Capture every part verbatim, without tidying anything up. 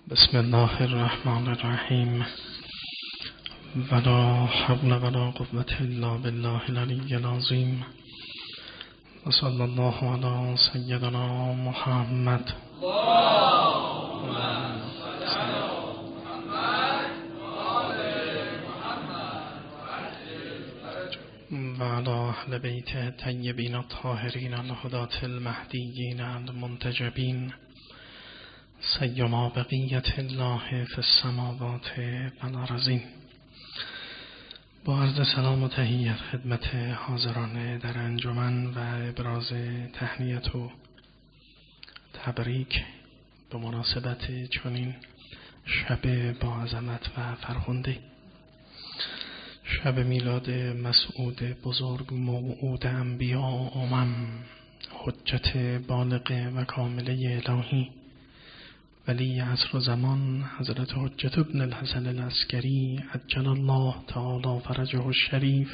بسم الله الرحمن الرحیم ولا حول ولا قوة الا بالله العلی العظیم و صلی الله علی سیدنا محمد و علی اهل بیت طیبین الطاهرین الهداة المهدیین المنتجبین سیما بقیت الله فی السماوات والارضین. با عرض سلام و تحیت خدمت حاضران در انجمن و ابراز تهنیت و تبریک به مناسبت چنین شب با عظمت و فرخنده، شب میلاد مسعود بزرگ موعود انبیا و امم، حجت بالغ و کامله الهی، ولی عصر و زمان، حضرت حجت ابن الحسن العسکری عجل الله تعالی فرجه الشریف.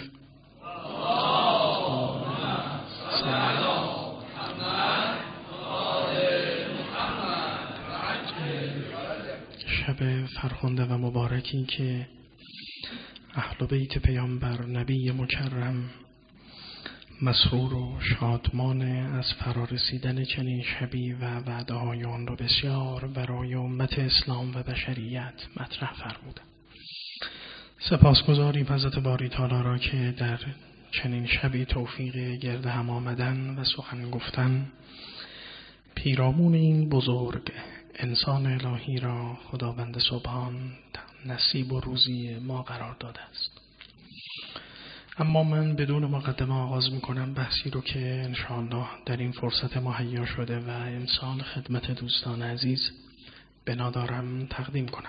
شب فرخنده و مبارکی که اهل بیت پیامبر نبی مکرم مسرور و شادمان از فرارسیدن چنین شبی و وعده های آن را بسیار برای امت اسلام و بشریت مطرح فرمودند. سپاسگزاریم حضرت باری تعالی را که در چنین شبی توفیق گرد هم آمدن و سخن گفتن پیرامون این بزرگ انسان الهی را خداوند سبحان نصیب و روزی ما قرار داده است. اما من بدون مقدمه آغاز میکنم بحثی رو که انشاءالله در این فرصت مهیا شده و امسال خدمت دوستان عزیز بنا دارم تقدیم کنم.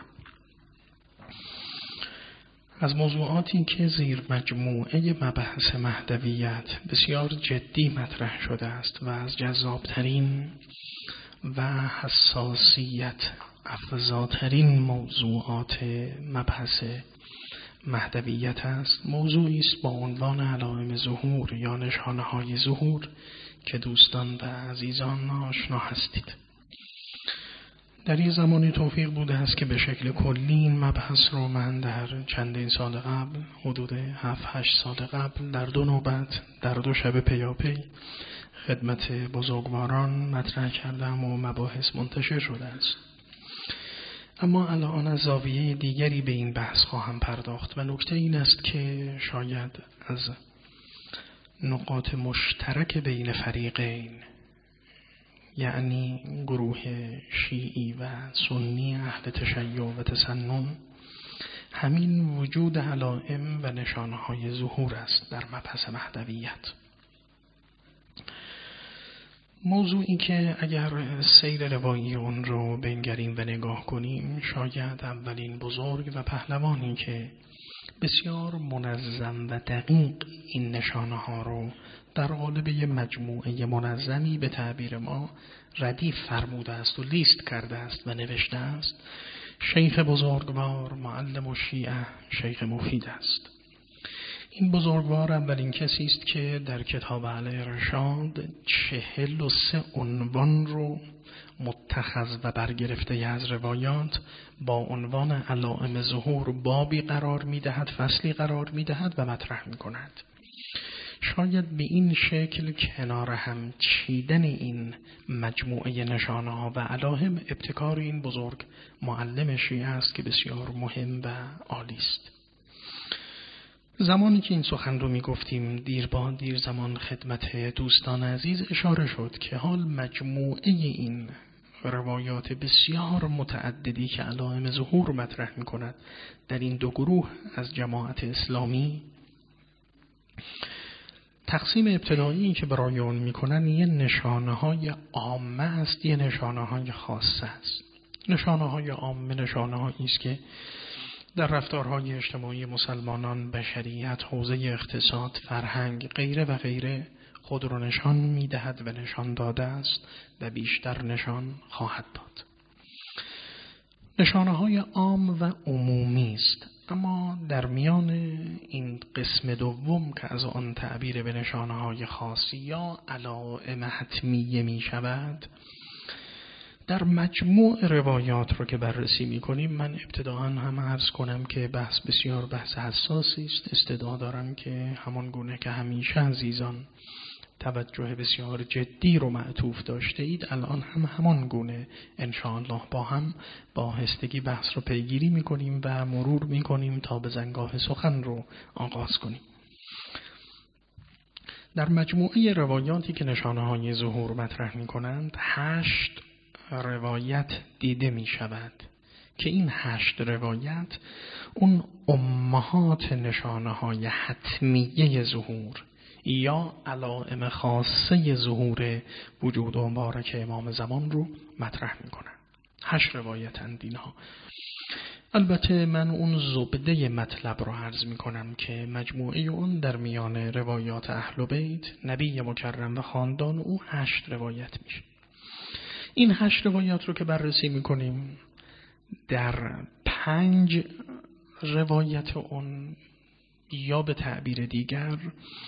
از موضوعاتی که زیر مجموعه مباحث مهدویت بسیار جدی مطرح شده است و از جذابترین و حساسیت افزاترین موضوعات مبحث مهدویت است، موضوعی است با عنوان علائم ظهور یا نشانه‌های ظهور که دوستان و عزیزان آشنا هستید. در این زمانی توفیق بوده است که به شکل کلی این مبحث رو من در چندین سال قبل، حدود هفت هشت سال قبل، در دو نوبت در دو شب پیاپی خدمت بزرگواران مطرح کردم و مباحث منتشر شده است. اما الان از زاویه دیگری به این بحث خواهم پرداخت و نکته این است که شاید از نقاط مشترک بین فریقین، یعنی گروه شیعی و سنی اهل تشیع و تسنن، همین وجود علائم و نشانه‌های ظهور است در مبحث مهدویت. موضوعی که اگر سیر روایی اون رو بنگریم و نگاه کنیم، شاید اولین بزرگ و پهلوانی که بسیار منظم و دقیق این نشانه ها رو در قالب یه مجموعه منظمی به تعبیر ما ردیف فرموده است و لیست کرده است و نوشته است، شیخ بزرگوار معلم الشیعه شیخ مفید است. این بزرگوار اولین کسی است که در کتاب الارشاد چهل و سه عنوان رو متخذ و برگرفته از روایات با عنوان علائم ظهور بابی قرار می‌دهد، فصلی قرار می‌دهد و مطرح می‌کند. شاید به این شکل کنار هم چیدن این مجموعه نشانه‌ها و علائم ابتکار این بزرگ معلم شیعه است که بسیار مهم و عالی است. زمانی که این سخن رو می گفتیم دیر با دیر زمان خدمت دوستان عزیز اشاره شد که حال مجموعه این روایات بسیار متعددی که علائم ظهور مطرح می کند در این دو گروه از جماعت اسلامی، تقسیم ابتدایی که برای اون می کنن یه نشانه های عامه است، یه نشانه های خاصه است. نشانه های عامه نشانه هایی است که در رفتارهای اجتماعی مسلمانان، بشریت، حوزه اقتصاد، فرهنگ، غیره و غیره خود را نشان می‌دهد و نشان داده است و بیشتر نشان خواهد داد. نشانه‌های عام و عمومی است، اما در میان این قسم دوم که از آن تعبیر به نشانه‌های خاصی یا علائم حتمیه می‌شود، در مجموع روایات رو که بررسی می‌کنیم، من ابتداءً هم عرض کنم که بحث بسیار بحث حساسی است. استدعا دارم که همان گونه که همیشه عزیزان توجه بسیار جدی رو معطوف داشته اید، الان هم همان گونه انشاءالله با هم با آهستگی بحث رو پیگیری می‌کنیم و مرور می‌کنیم تا به زنگاه سخن رو آغاز کنیم. در مجموعه روایاتی که نشانه‌های ظهور مطرح می‌کنند، هشت روایت دیده می شود که این هشت روایت اون امهات نشانه های حتمیه ظهور یا علائم خاصه ظهور وجود مبارک امام زمان رو مطرح می کنن. هشت روایت اند اینها. البته من اون زبده مطلب رو عرض می کنم که مجموعه اون در میان روایات اهل بیت نبی مکرم و خاندان او هشت روایت میشه. این هشت روایات رو که بررسی میکنیم، در پنج روایت اون یا به تعبیر دیگر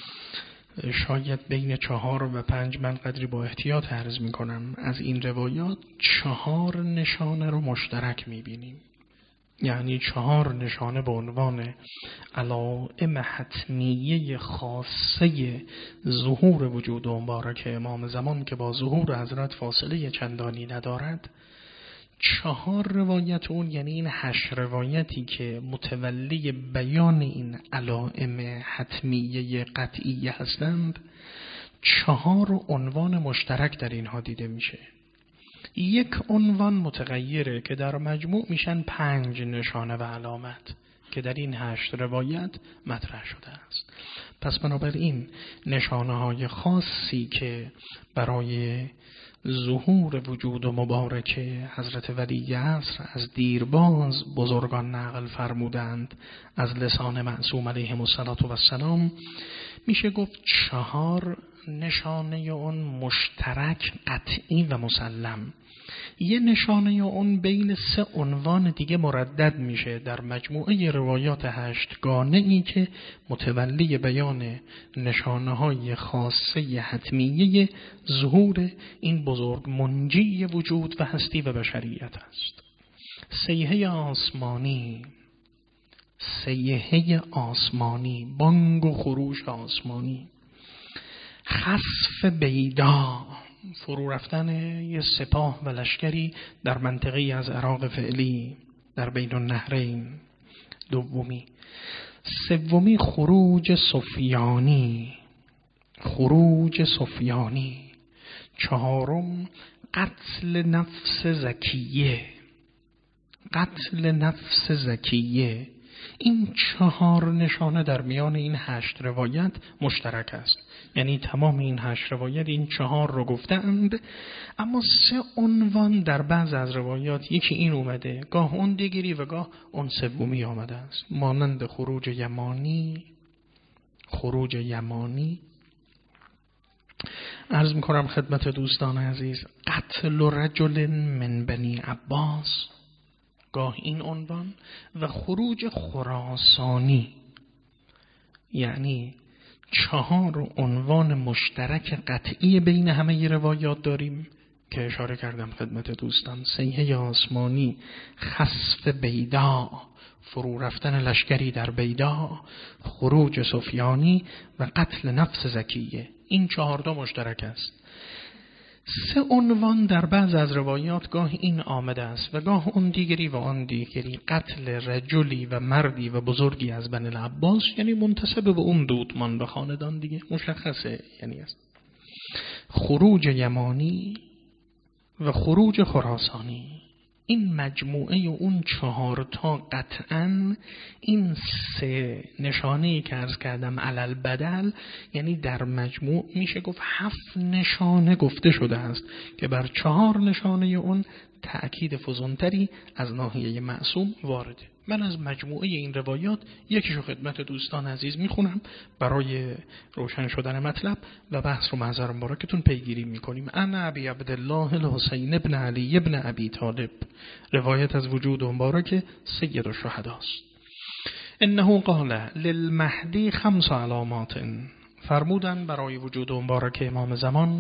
شاید بین چهار و پنج، من قدری با احتیاط عرض میکنم، از این روایات چهار نشانه رو مشترک میبینیم. یعنی چهار نشانه به عنوان علائم حتمیه خاصه ظهور وجود مبارک امام زمان که با ظهور حضرت فاصله چندانی ندارد. چهار روایت اون، یعنی این هشت روایتی که متولی بیان این علائم حتمیه قطعیه هستند، چهار عنوان مشترک در اینها دیده میشه. یک عنوان متغیره که در مجموع میشن پنج نشانه و علامت که در این هشت روایت مطرح شده است. پس بنابراین نشانه های خاصی که برای ظهور وجود مبارک حضرت ولی عصر از دیرباز بزرگان نقل فرمودند از لسان معصوم علیهم السلام، میشه گفت چهار نشانه اون مشترک، قطعی و مسلم. یه نشانه اون بین سه عنوان دیگه مردد میشه در مجموعه روایات هشتگانه ای که متولی بیان نشانه های خاصه حتمیه ظهور این بزرگ منجی وجود و هستی و بشریت است. صیحه آسمانی، صیحه آسمانی، بانگ و خروش آسمانی، خسف بیدا، فرو رفتن یه سپاه و لشکری در منطقه از عراق فعلی در بین النهرین، دومی. سومی خروج سفیانی، خروج سفیانی. چهارم قتل نفس زکیه، قتل نفس زکیه. این چهار نشانه در میان این هشت روایت مشترک است. یعنی تمام این هشت روایت این چهار رو گفتند، اما سه عنوان در بعض از روایات، یکی این اومده، گاه اون دیگری و گاه اون سومی آمده است، مانند خروج یمانی. خروج یمانی عرض میکنم خدمت دوستان عزیز، قتل رجل من بنی عباس، گاه این عنوان، و خروج خراسانی. یعنی چهار عنوان مشترک قطعی بین همه روایات داریم که اشاره کردم خدمت دوستان. صیحه آسمانی، خسف بیدا، فرو رفتن لشکری در بیدا، خروج سفیانی و قتل نفس زکیه. این چهار تا مشترک است. سه عنوان در بعض از روایات گاه این آمده است و گاه اون دیگری و آن دیگری، قتل رجلی و مردی و بزرگی از بنی العباس، یعنی منتسب به اون دودمان به خاندان دیگه، مشخصه یعنی است. خروج یمانی و خروج خراسانی، این مجموعه اون چهار تا قطعاً این سه نشانه‌ای که عرض کردم علل بدل، یعنی در مجموع میشه گفت هفت نشانه گفته شده است که بر چهار نشانه اون تأکید فزونتری از ناحیه معصوم وارده. من از مجموعه این روایات یکیشو خدمت دوستان عزیز میخونم برای روشن شدن مطلب و بحث رو محضر مبارکتون پیگیری میکنیم. انا ابی عبدالله الحسین ابن علی ابن ابی طالب، روایت از وجود مبارک سید الشهداء است. انه قال للمهدی خمس علامات، فرمودن برای وجود مبارک امام زمان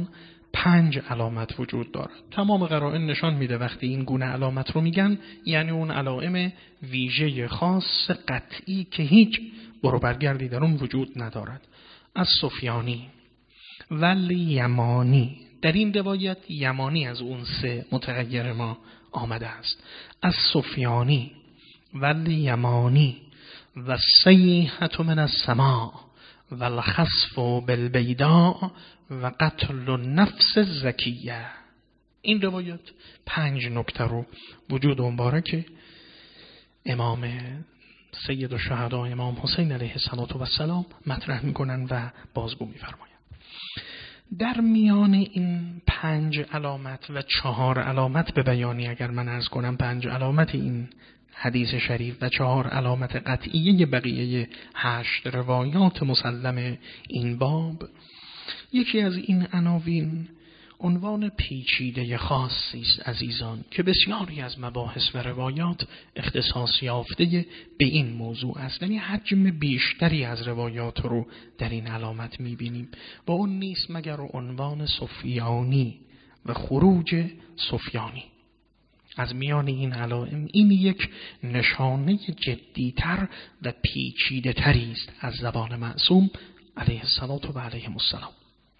پنج علامت وجود دارد. تمام قرائن نشان میده وقتی این گونه علامت رو میگن یعنی اون علائم ویژه خاص قطعی که هیچ برو برگردی در اون وجود ندارد. از سفیانی ولی یمانی، در این روایت یمانی از اون سه متغیر ما آمده است. از سفیانی ولی یمانی و سیحت من السماء و الخسف بالبیداء و قتل النفس الزکیه. این روایت پنج نکته رو وجود مبارک امام سید الشهدا امام حسین علیه السلام مطرح میکنن و بازگو میفرمایند. در میان این پنج علامت و چهار علامت به بیانی اگر من عرض کنم پنج علامت این حدیث شریف و چهار علامت قطعیه بقیه هشت روایات مسلم این باب، یکی از این عناوین عنوان پیچیده خاصی است عزیزان که بسیاری از مباحث و روایات اختصاص یافته به این موضوع است. یعنی حجم بیشتری از روایات رو در این علامت می‌بینیم و اون نیست مگر عنوان سفیانی و خروج سفیانی. از میان این علائم این یک نشانه جدی‌تر و پیچیده‌تری است از زبان معصوم علیه الصلاة و علیهم السلام.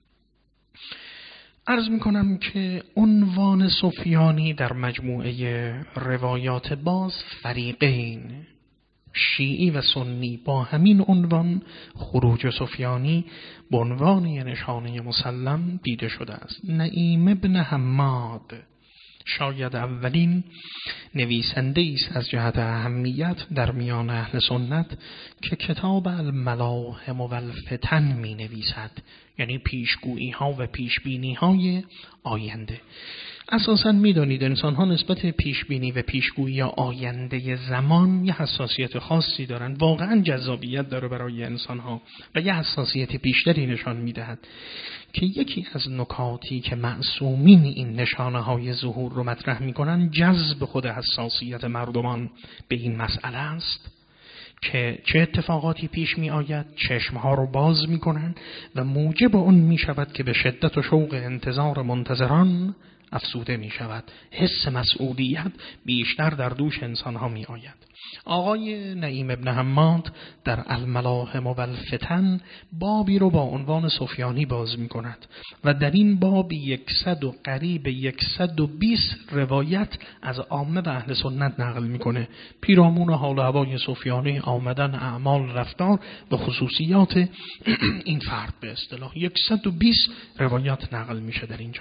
عرض میکنم که عنوان سفیانی در مجموعه روایات باز فریقین شیعی و سنی با همین عنوان خروج سفیانی به عنوان نشانه مسلم دیده شده است. نعیم ابن حماد شاید اولین نویسنده است از جهت اهمیت در میان اهل سنت که کتاب الملاحم و الفتن می نویسد، یعنی پیشگویی ها و پیشبینی های آینده. اساساً می دانید انسان ها نسبت پیشبینی و پیشگویی آینده زمان یه حساسیت خاصی دارند، واقعاً جذابیت داره برای انسان ها و یه حساسیت بیشتری نشان می دهد که یکی از نکاتی که معصومین این نشانه های ظهور رو مطرح می کنند جذب خود حساسیت مردمان به این مسئله است که چه اتفاقاتی پیش می آید چشمها رو باز می کنند و موجب اون می شود که به شدت و شوق انتظار منتظران افسوده می شود. حس مسئولیت بیشتر در دوش انسان ها می آید. آقای نعیم ابن حماد در الملاحم و الفتن بابی رو با عنوان سفیانی باز می کند و در این باب یکصد و قریب یکصد و بیست روایت از عامه و اهل سنت نقل می کنه. پیرامون حال و هوای سفیانی، آمدن، اعمال، رفتار و خصوصیات این فرد به اصطلاح یکصد و بیست روایت نقل میشه در اینجا.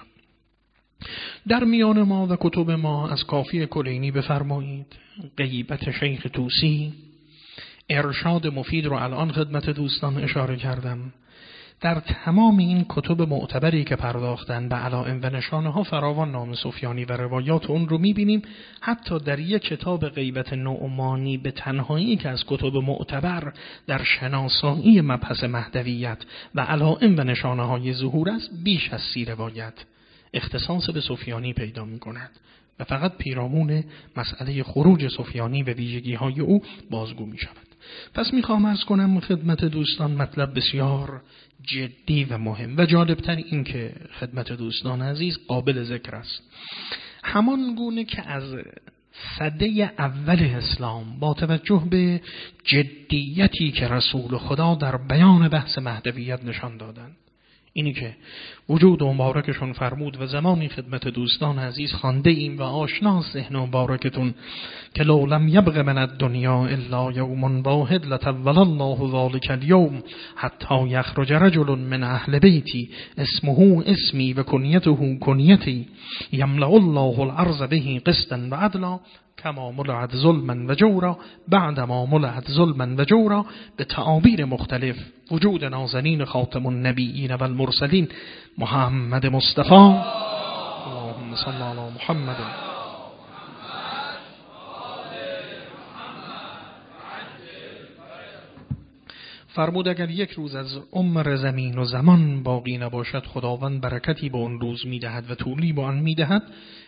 در میان ما و کتب ما از کافی کلینی بفرمایید، غیبت شیخ طوسی، ارشاد مفید رو الان خدمت دوستان اشاره کردم. در تمام این کتب معتبری که پرداختن به علائم و نشانه ها فراوان نام سفیانی و روایات اون رو میبینیم. حتی در یک کتاب غیبت نعمانی به تنهایی که از کتب معتبر در شناسایی مبحث مهدویت و علائم و نشانه های ظهور است، بیش از سی روایت اختصاص به سفیانی پیدا می کند و فقط پیرامون مسئله خروج سفیانی و ویژگی های او بازگو می شود. پس می خواهم عرض کنم خدمت دوستان مطلب بسیار جدی و مهم و جالبتر این که خدمت دوستان عزیز قابل ذکر است. همان گونه که از سده اول اسلام با توجه به جدیتی که رسول خدا در بیان بحث مهدویت نشان دادند، اینی که وجود مبارکشون فرمود و زمانی خدمت دوستان عزیز خوانده ایم و آشنا ذهن مبارکتون که لو لم یبق من الدنیا الا یوم واحد لطول الله ذلک اليوم حتی یخرج رجل من اهل بیتی اسمه اسمی و کنیته کنیتی یملأ الله الارض به قسطا و عدلا کما ملعت ظلما و جورا بعدما ملعت ظلما و جورا، به تعابیر مختلف وجود نازنین خاتم النبیین و المرسلین محمد مصطفی اللهم صل علی محمد فرمود اگر یک روز از عمر زمین و زمان باقی نباشد خداوند برکتی به اون روز میدهد و طولی به آن میدهد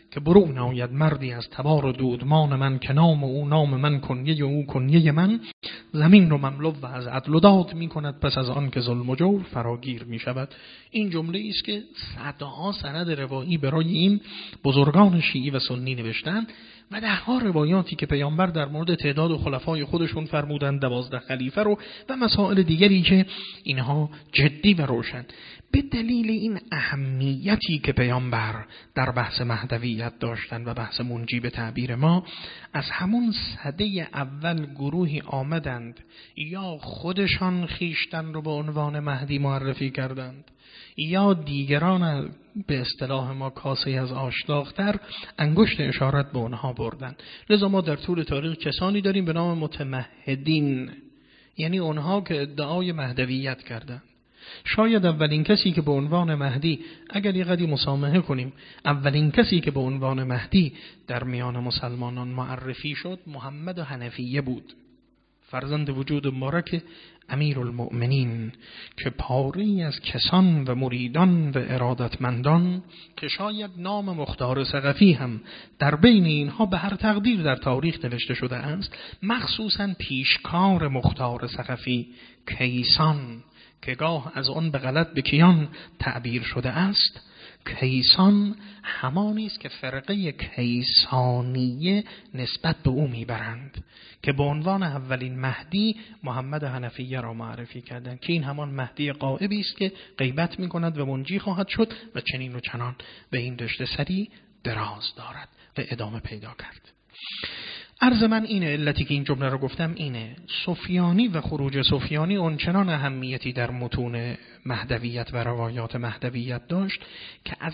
که برون آید مردی از تبار و دودمان من، که نام او نام من، کنیه او کنیه من. زمین رو مملو و از عدل و داد می کند، پس از آن که ظلم و جور فراگیر می شود. این جمله است که صدها سند روایی برای این بزرگان شیعی و سنی نوشتن و دهها روایاتی که پیامبر در مورد تعداد خلفای خودشون فرمودند، دوازده خلیفه رو و مسائل دیگری که اینها جدی و روشن. به دلیل این اهمیتی که پیامبر در بحث مهدویت داشتن و بحث منجی به تعبیر ما، از همون سده اول گروهی آمدند یا خودشان خیشتن رو به عنوان مهدی معرفی کردند یا دیگران به اصطلاح ما کاسه از آش داغ‌تر انگشت اشارت به اونها بردن. لذا ما در طول تاریخ کسانی داریم به نام متمهدین، یعنی اونها که ادعای مهدویت کردند. شاید اولین کسی که به عنوان مهدی، اگر یه قدری مسامحه کنیم، اولین کسی که به عنوان مهدی در میان مسلمانان معرفی شد محمد حنفیه بود، فرزند وجود مبارک امیرالمؤمنین، که پاره‌ای از کسان و مریدان و ارادتمندان که شاید نام مختار ثقفی هم در بین اینها به هر تقدیر در تاریخ نوشته شده است، مخصوصاً پیشکار مختار ثقفی کیسان که گاه از آن به غلط به کیان تعبیر شده است. کیسان همانی است که فرقه کیسانیه نسبت به او میبرند که به عنوان اولین مهدی محمد حنفیه را معرفی کردند که این همان مهدی غائبی است که غیبت میکند و منجی خواهد شد و چنین و چنان به این رشته سری دراز دارد و ادامه پیدا کرد. عرض من اینه، علتی که این جمله رو گفتم اینه: سفیانی و خروج سفیانی اونچنان اهمیتی در متون مهدویت و روایات مهدویت داشت که از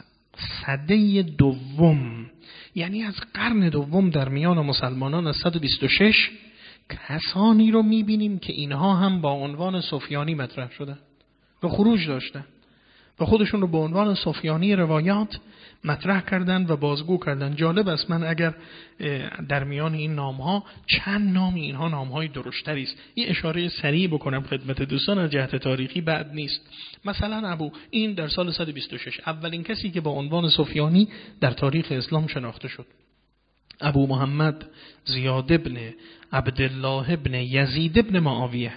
سده دوم، یعنی از قرن دوم در میان مسلمانان از صد و بیست و شش کسانی رو میبینیم که اینها هم با عنوان سفیانی مطرح شدن و خروج داشتن و خودشون رو به عنوان سفیانی روایات مطرح کردن و بازگو کردن. جالب است، من اگر در میان این نام‌ها چند نام اینها نام‌های درشتری است یه اشاره سریع بکنم خدمت دوستان از جهت تاریخی بد نیست. مثلا ابو این در سال صد و بیست و شش اولین کسی که با عنوان سفیانی در تاریخ اسلام شناخته شد، ابو محمد زیاد ابن عبدالله ابن یزید ابن معاویه.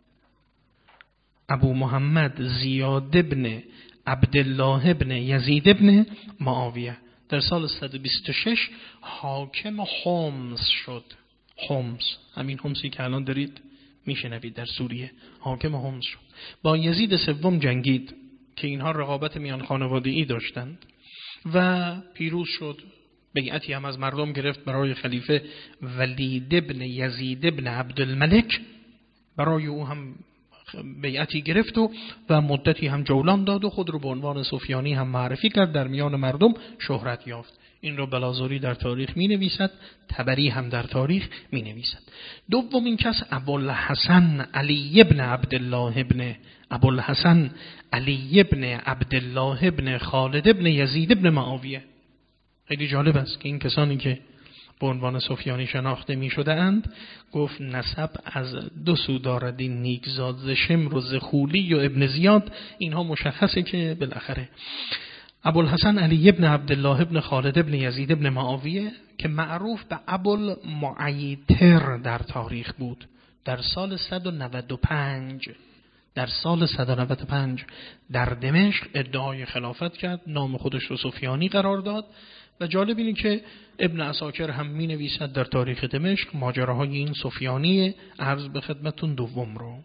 ابو محمد زیاد ابن عبدالله ابن یزید ابن معاویه در سال صد و بیست و شش حاکم حمص شد. حمص، همین حمصی که الان دارید میشنوید در سوریه، حاکم حمص شد. با یزید سوم جنگید که اینها رقابت میان خانوادگی داشتند و پیروز شد. بیعتی هم از مردم گرفت برای خلیفه ولید ابن یزید ابن عبدالملک، برای او هم بیعتی گرفت و و مدتی هم جولان داد و خود رو به عنوان سفیانی هم معرفی کرد، در میان مردم شهرت یافت. این رو بلازوری در تاریخ می نویسد، طبری هم در تاریخ می نویسد. دومین کس ابوالحسن علی ابن عبدالله ابن ابوالحسن علی ابن عبدالله ابن خالد ابن یزید ابن معاویه. خیلی جالب است که این کسانی که به عنوان سفیانی شناخته می شده اند، گفت نسب از دو سو دارد این نیکزاد، ز شمر و ز خولی و ابن زیاد. اینها مشخصه که بالاخره ابوالحسن علی ابن عبدالله ابن خالد ابن یزید ابن معاویه که معروف به ابوالمعیطر در تاریخ بود، در سال صد و نود و پنج در سال صد و نود و پنج در دمشق ادعای خلافت کرد، نام خودش رو سفیانی قرار داد. و جالب اینه که ابن عساکر هم می نویسد در تاریخ دمشق ماجراهای این سفیانی عرض به خدمتون دوم رو.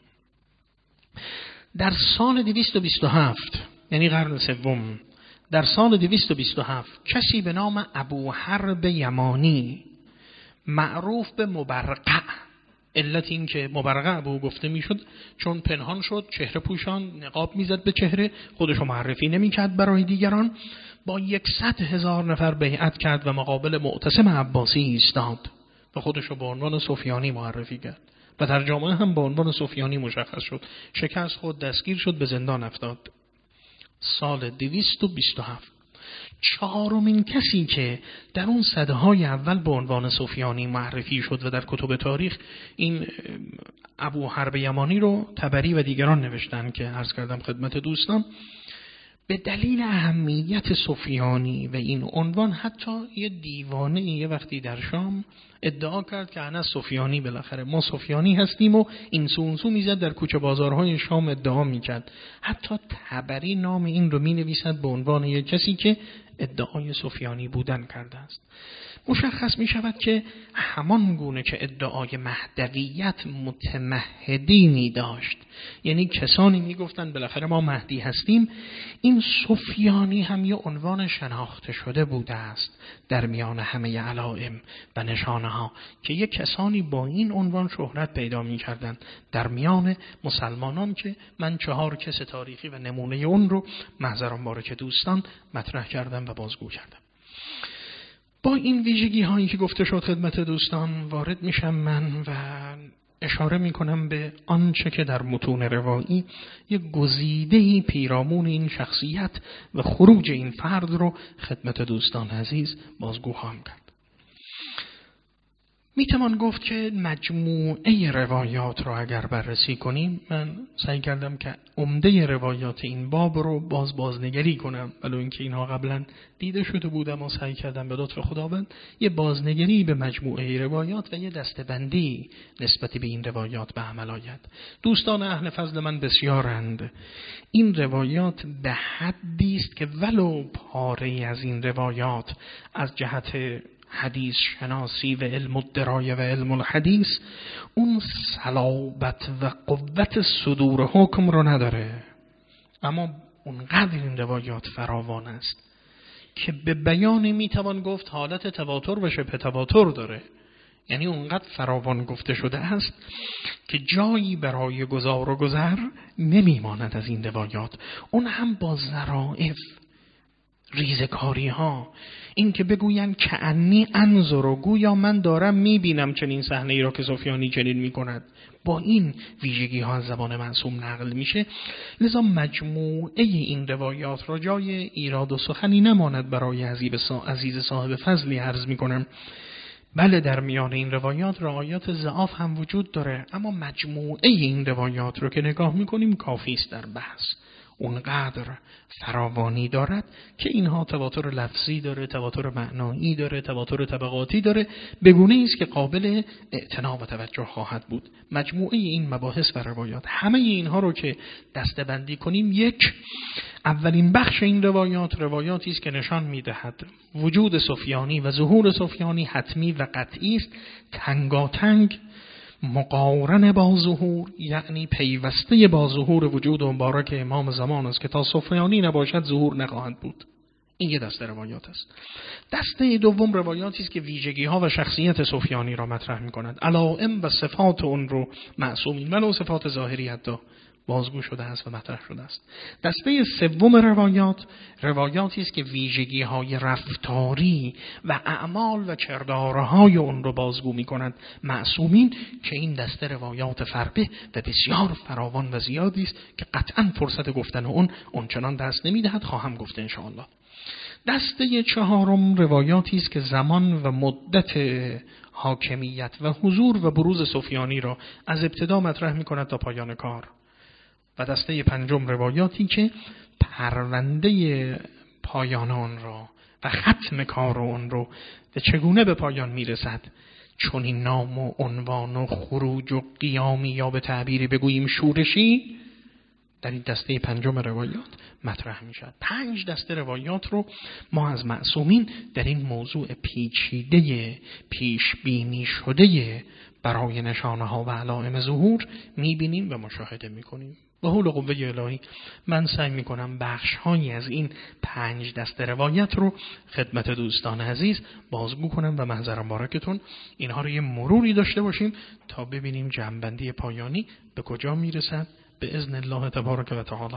در سال دویست و بیست و هفت یعنی قرن سوم، در سال دویست و بیست و هفت کسی به نام ابو حرب یمانی معروف به مبرقع، علت این که مبرقع به او گفته میشد چون پنهان شد، چهره پوشان، نقاب میزد به چهره، خودشو معرفی نمیکرد برای دیگران، با یکصد هزار نفر بیعت کرد و مقابل معتصم عباسی ایستاد و خودشو به عنوان سفیانی معرفی کرد و در جامعه هم به عنوان سفیانی مشخص شد. شکست خود، دستگیر شد، به زندان افتاد. سال دویست و بیست و هفت چهارمین کسی که در اون سده‌های اول به عنوان سفیانی معرفی شد و در کتب تاریخ این ابو حرب یمانی رو طبری و دیگران نوشتن که عرض کردم خدمت دوستان، به دلیل اهمیت سفیانی و این عنوان حتی یه دیوانه یه وقتی در شام ادعا کرد که انا سفیانی، بالاخره ما سفیانی هستیم و این سو اون سو میزد در کوچه بازارهای شام ادعا میکرد. حتی طبری نام این رو مینویسد به عنوان یک کسی که ادعای سفیانی بودن کرده است. مشخص می شود که همان گونه که ادعای مهدویت متمهدینی داشت، یعنی کسانی می گفتن بالاخره ما مهدی هستیم، این سفیانی هم یه عنوان شناخته شده بوده است در میان همه علائم و نشانه ها که یک کسانی با این عنوان شهرت پیدا می کردن در میان مسلمانان که من چهار کس تاریخی و نمونه اون رو محضر مبارک دوستان مطرح کردم و بازگو کردم. با این ویژگی هایی که گفته شد خدمت دوستان وارد میشم من و اشاره میکنم به آنچه که در متون روایی یک گزیده‌ای پیرامون این شخصیت و خروج این فرد رو خدمت دوستان عزیز بازگو خواهم کرد. میتوان گفت که مجموعه روایات رو اگر بررسی کنیم، من سعی کردم که عمده روایات این باب رو باز بازنگری کنم، ولو اینکه اینها قبلا دیده شده بودم و سعی کردم به لطف خداوند یه بازنگری به مجموعه روایات و یه دسته‌بندی نسبت به این روایات به عمل آید. دوستان اهل فضل من بسیارند. این روایات به حدی است که ولو پاره از این روایات از جهت حدیث شناسی و علم الدرایه و علم الحدیث اون صلابت و قوت صدور حکم رو نداره، اما اونقدر این روایات فراوان است که به بیان میتوان گفت حالت تواتر و شبه تواتر داره. یعنی اونقدر فراوان گفته شده است که جایی برای گذار و گذر نمیماند از این روایات، اون هم با ظرائف، ریزکاری ها، این که بگوین که انی انظر و گویا من دارم میبینم چنین صحنه ای را که سفیانی چنین میکند، با این ویژگی ها از زبان معصوم نقل میشه. لذا مجموعه این روایات را جای ایراد و سخنی نماند برای عزیز صاحب فضلی عرض میکنم. بله در میان این روایات رعایات ضعاف هم وجود داره، اما مجموعه این روایات رو که نگاه میکنیم کافی است در بحث. اونقدر فراوانی دارد که اینها تواتر لفظی داره، تواتر معنایی داره، تواتر طبقاتی داره، به گونه‌ای است که قابل اعتنا و توجه خواهد بود. مجموعه این مباحث و روایات، همه اینها رو که دسته‌بندی کنیم، یک، اولین بخش این روایات روایاتی است که نشان می‌دهد وجود سفیانی و ظهور سفیانی حتمی و قطعی است، تنگاتنگ مقارن با ظهور، یعنی پیوسته با ظهور وجود مبارک امام زمان است که تا سفیانی نباشد ظهور نخواهد بود. این یه دسته روایات است. دسته دوم روایاتی است که ویژگی ها و شخصیت سفیانی را مطرح می کند، علائم و صفات اون رو معصومین ولو صفات ظاهری حتی بازگو شده است و مطرح شده است. دسته سوم روایات روایاتی است که ویژگی های رفتاری و اعمال و کردارهای اون رو بازگو می کند، معصومین، که این دسته روایات فربه و بسیار فراوان و زیادی است که قطعا فرصت گفتن اون اونچنان دست نمی دهد، خواهم گفت ان شاء الله. دسته چهارم روایاتی است که زمان و مدت حاکمیت و حضور و بروز سفیانی را از ابتدا مطرح می کند تا پایان کار. و دسته پنجم روایاتی که پرونده پایان آن را و ختم کار آن رو و چگونه به پایان میرسد چون این نام و عنوان و خروج و قیامی یا به تعبیری بگوییم شورشی در این دسته پنجم روایات مطرح می شود. پنج دسته روایات رو ما از معصومین در این موضوع پیچیده پیش بینی شده برای نشانه ها و علائم ظهور می بینیم و مشاهده می کنیم. به حول و قوه الهی من سعی می کنم بخش هایی از این پنج دسته روایت رو خدمت دوستان عزیز بازگو کنم و محضر مبارکتون اینها رو یه مروری داشته باشیم تا ببینیم جمع‌بندی پایانی به کجا می رسد به اذن الله تبارک و تعالی.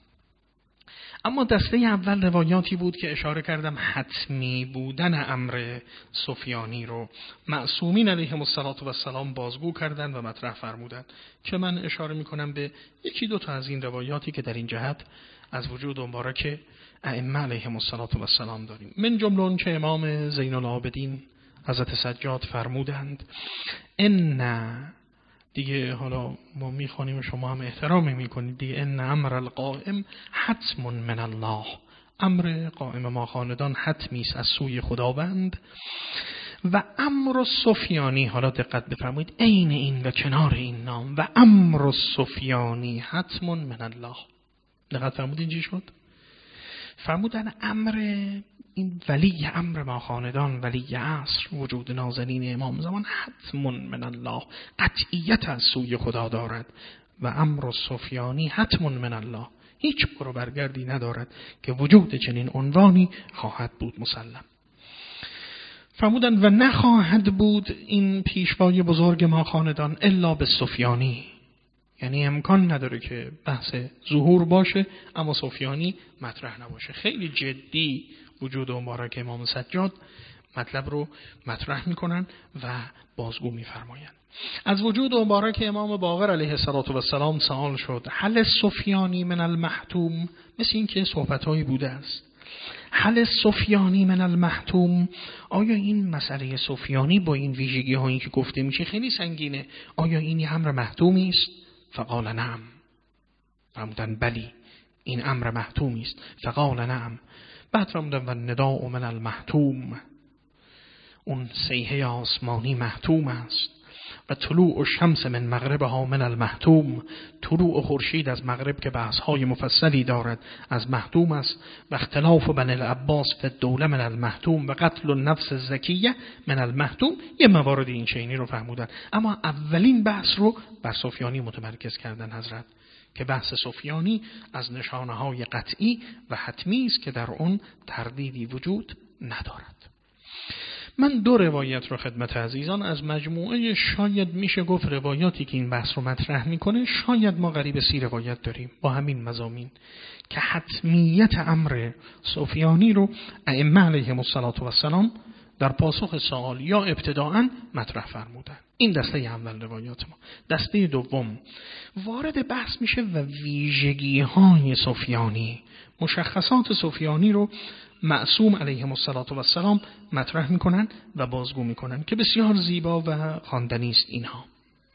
اما دسته اول روایاتی بود که اشاره کردم حتمی بودن امر سفیانی رو معصومین علیهم السلام بازگو کردند و مطرح فرمودند که من اشاره میکنم به یکی دو تا از این روایاتی که در این جهت از وجود مبارک ائمه علیهم السلام داریم. من جمله اون که امام زین العابدین حضرت سجاد فرمودند ان دیگه حالا ما میخوانیم و شما هم احترامی میکنید دیگه، ان امر القائم حتم من الله، امر قائم ما خاندان حتمی است از سوی خداوند. و امر السفیانی، حالا دقت بفرمایید، عین این و کنار این نام، و امر السفیانی حتم من الله. دقت فرمودید اینجوری شد؟ فرمودن امر این ولی امر ما خاندان، ولی عصر، وجود نازنین امام زمان، حتم من الله، قطعیت از سوی خدا دارد. و امر السفیانی حتم من الله، هیچ برو برگردی ندارد که وجود چنین عنوانی خواهد بود مسلم. فرمودن و نخواهد بود این پیشوای بزرگ ما خاندان الا به سفیانی، یعنی امکان نداره که بحث ظهور باشه اما سفیانی مطرح نباشه. خیلی جدی وجود مبارک امام سجاد مطلب رو مطرح میکنن و بازگو میفرمایند. از وجود مبارک امام باقر علیه السلام سوال شد هل سفیانی من المحتوم، مثل این که صحبتهایی بوده است، هل سفیانی من المحتوم، آیا این مسئله سفیانی با این ویژگی هایی که گفته میشه خیلی سنگینه، آیا این امر محتومی است؟ فقال نعم، فرمودن بلی این امر محتومی است. فقال نعم، بعد فرمودن و نداء من المحتوم، اون صیحه آسمانی محتوم است. و طلوع الشمس من مغربها من المحتوم، طلوع خورشید از مغرب که بحث‌های مفصلی دارد از محتوم است. و اختلاف بنی العباس فی الدوله من المحتوم، و قتل النفس الزکیه من المحتوم. یه موارد این چینی رو فهمودن، اما اولین بحث رو بر سفیانی متمرکز کردن حضرت، که بحث سفیانی از نشانه‌های قطعی و حتمی است که در اون تردیدی وجود ندارد. من دو روایت رو خدمت عزیزان از مجموعه شاید میشه گفت روایاتی که این بحث رو مطرح میکنه، شاید ما قریب سی روایت داریم با همین مضامین که حتمیت امر سفیانی رو ائمه علیهم السلام در پاسخ سوال یا ابتداءً مطرح فرمودن. این دسته اول روایات ما. دسته دوم وارد بحث میشه و ویژگی های سفیانی، مشخصات سفیانی رو معصوم علیهم السلام مطرح میکنن و بازگو میکنن که بسیار زیبا و خواندنی است اینها.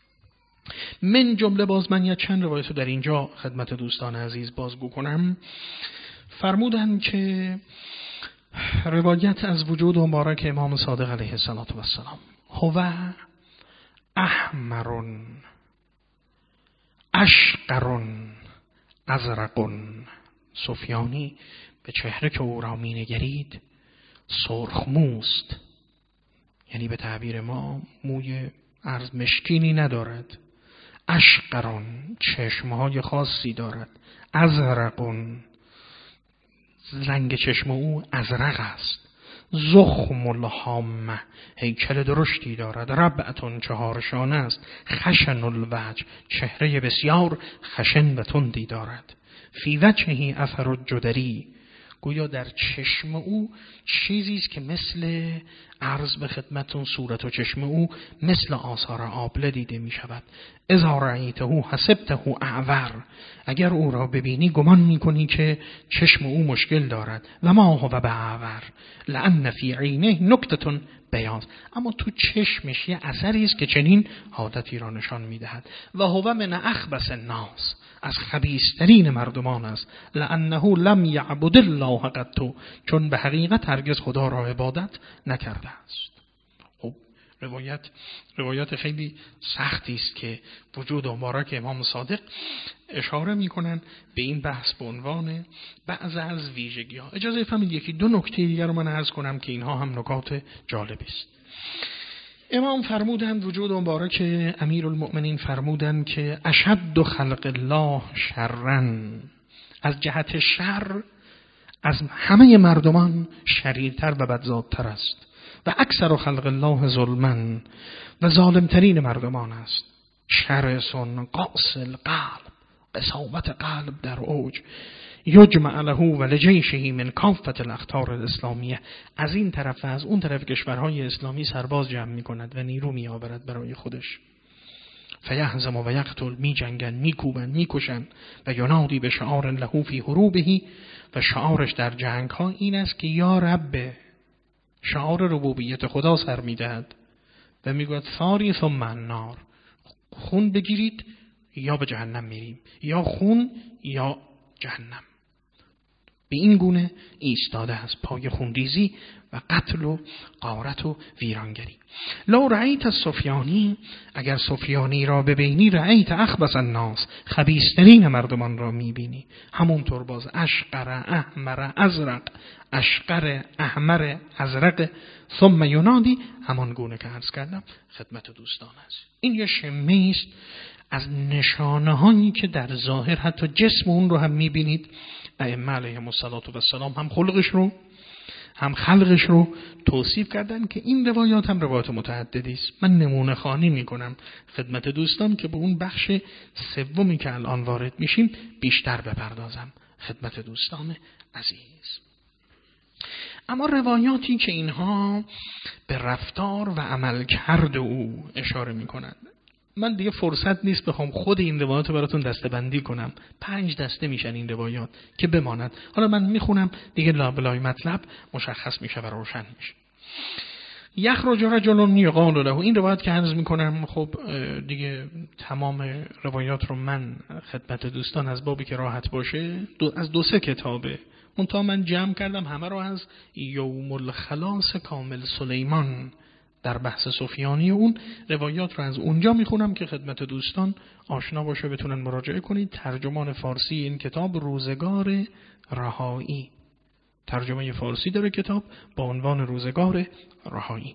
من جمله باز من یک چند روایت رو در اینجا خدمت دوستان عزیز بازگو کنم. فرمودن که روایت از وجود مبارک امام صادق علیه السلام هو احمر اشقر ازرق، سفیانی به چهره که او را می نگرید سرخ موست، یعنی به تعبیر ما موی عرض مشکینی ندارد. اشقرون، چشمهای خاصی دارد. ازرقون، رنگ چشم او ازرق است. زخم الهامه، هیکل درشتی دارد. ربعتون، چهار شانه است. خشن الوجه، چهره بسیار خشن و تندی دارد. فی وجهه اثر الجدری، گویا در چشم او چیزی است که مثل عرض به خدمتون صورت و چشم او مثل آثار آبله دیده می شود. اذا رأیته حسبته اعور، اگر او را ببینی گمان می کنی که چشم او مشکل دارد. و ما هو باعور لأن فی عینه نکتة بیاض، اما تو چشمش یه اثری است که چنین حالتی را نشان می دهد. و هو من اخبث الناس، از خبیث‌ترین مردمان است. لأنه لم یعبد الله قط، چون به حقیقت هرگز خدا را عبادت نکرده است. خب روایت روایت خیلی سختی است که وجود مبارک امام صادق اشاره میکنن به این بحث به عنوان بعض از ویژگی‌ها. اجازه فرمایید یکی دو نکته دیگر رو من عرض کنم که اینها هم نکات جالبی است. امام فرمودند، وجود مبارک امیرالمؤمنین فرمودند که اشد خلق الله شرًا، از جهت شر از همه مردمان شریرتر و بدزادتر است. و اکثر خلق الله ظلمًا، و ظالمترین مردمان است. شرسون قاسل قلب، قساوت قلب در اوج. یجمع له و لجیشه من کافة الاقطار الاسلامیه، از این طرف و از اون طرف کشورهای اسلامی سرباز جمع می کند و نیرو می آورد برای خودش. فیهزم و یقتل، می جنگن، می کوبن، می کشن. و ینادی به شعار له فی حروبه، و شعارش در جنگ ها این است که یا رب، شعار ربوبیت خدا سر می دهد و می گوید ثاری ثم النار، خون بگیرید یا به جهنم میریم، یا خون یا جهنم. به این گونه ایستاده است پای خونریزی و قتل و غارت و ویرانگری. لو رأیت السفیانی، اگر سفیانی را ببینی، رأیت اخبث الناس، خبیث‌ترین مردمان را میبینی. همونطور باز اشقر احمر ازرق، اشقر احمر ازرق، ثم ینادی، همان گونه که عرض کردم خدمت دوستان است. این یه شمه است از نشانه هایی که در ظاهر حتی جسم اون رو هم میبینید. ائمه علیهم السلام هم خلقش رو هم خلقش رو توصیف کردن که این روایات هم روایات متعددی است. من نمونه خوانی میکنم خدمت دوستان که به اون بخش سومی که الان وارد میشیم بیشتر بپردازم خدمت دوستان عزیز. اما روایاتی که اینها به رفتار و عملکرد او اشاره میکنند، من دیگه فرصت نیست بخوام خود این روایات رو براتون دسته بندی کنم. پنج دسته میشن این روایات که بماند. حالا من میخونم دیگه لابلای مطلب مشخص میشه و روشن میشه. یخرج رجل یقال له، این روایت که عرض میکنم خب دیگه تمام روایات رو من خدمت دوستان از بابی که راحت باشه دو از دو سه کتابه، منتها من جمع کردم همه رو از یوم الخلاص کامل سلیمان در بحث سفیانی، اون روایات رو از اونجا میخونم که خدمت دوستان آشنا باشه، بتونن مراجعه کنید. ترجمان فارسی این کتاب روزگار رهایی، ترجمه فارسی داره کتاب با عنوان روزگار رهایی.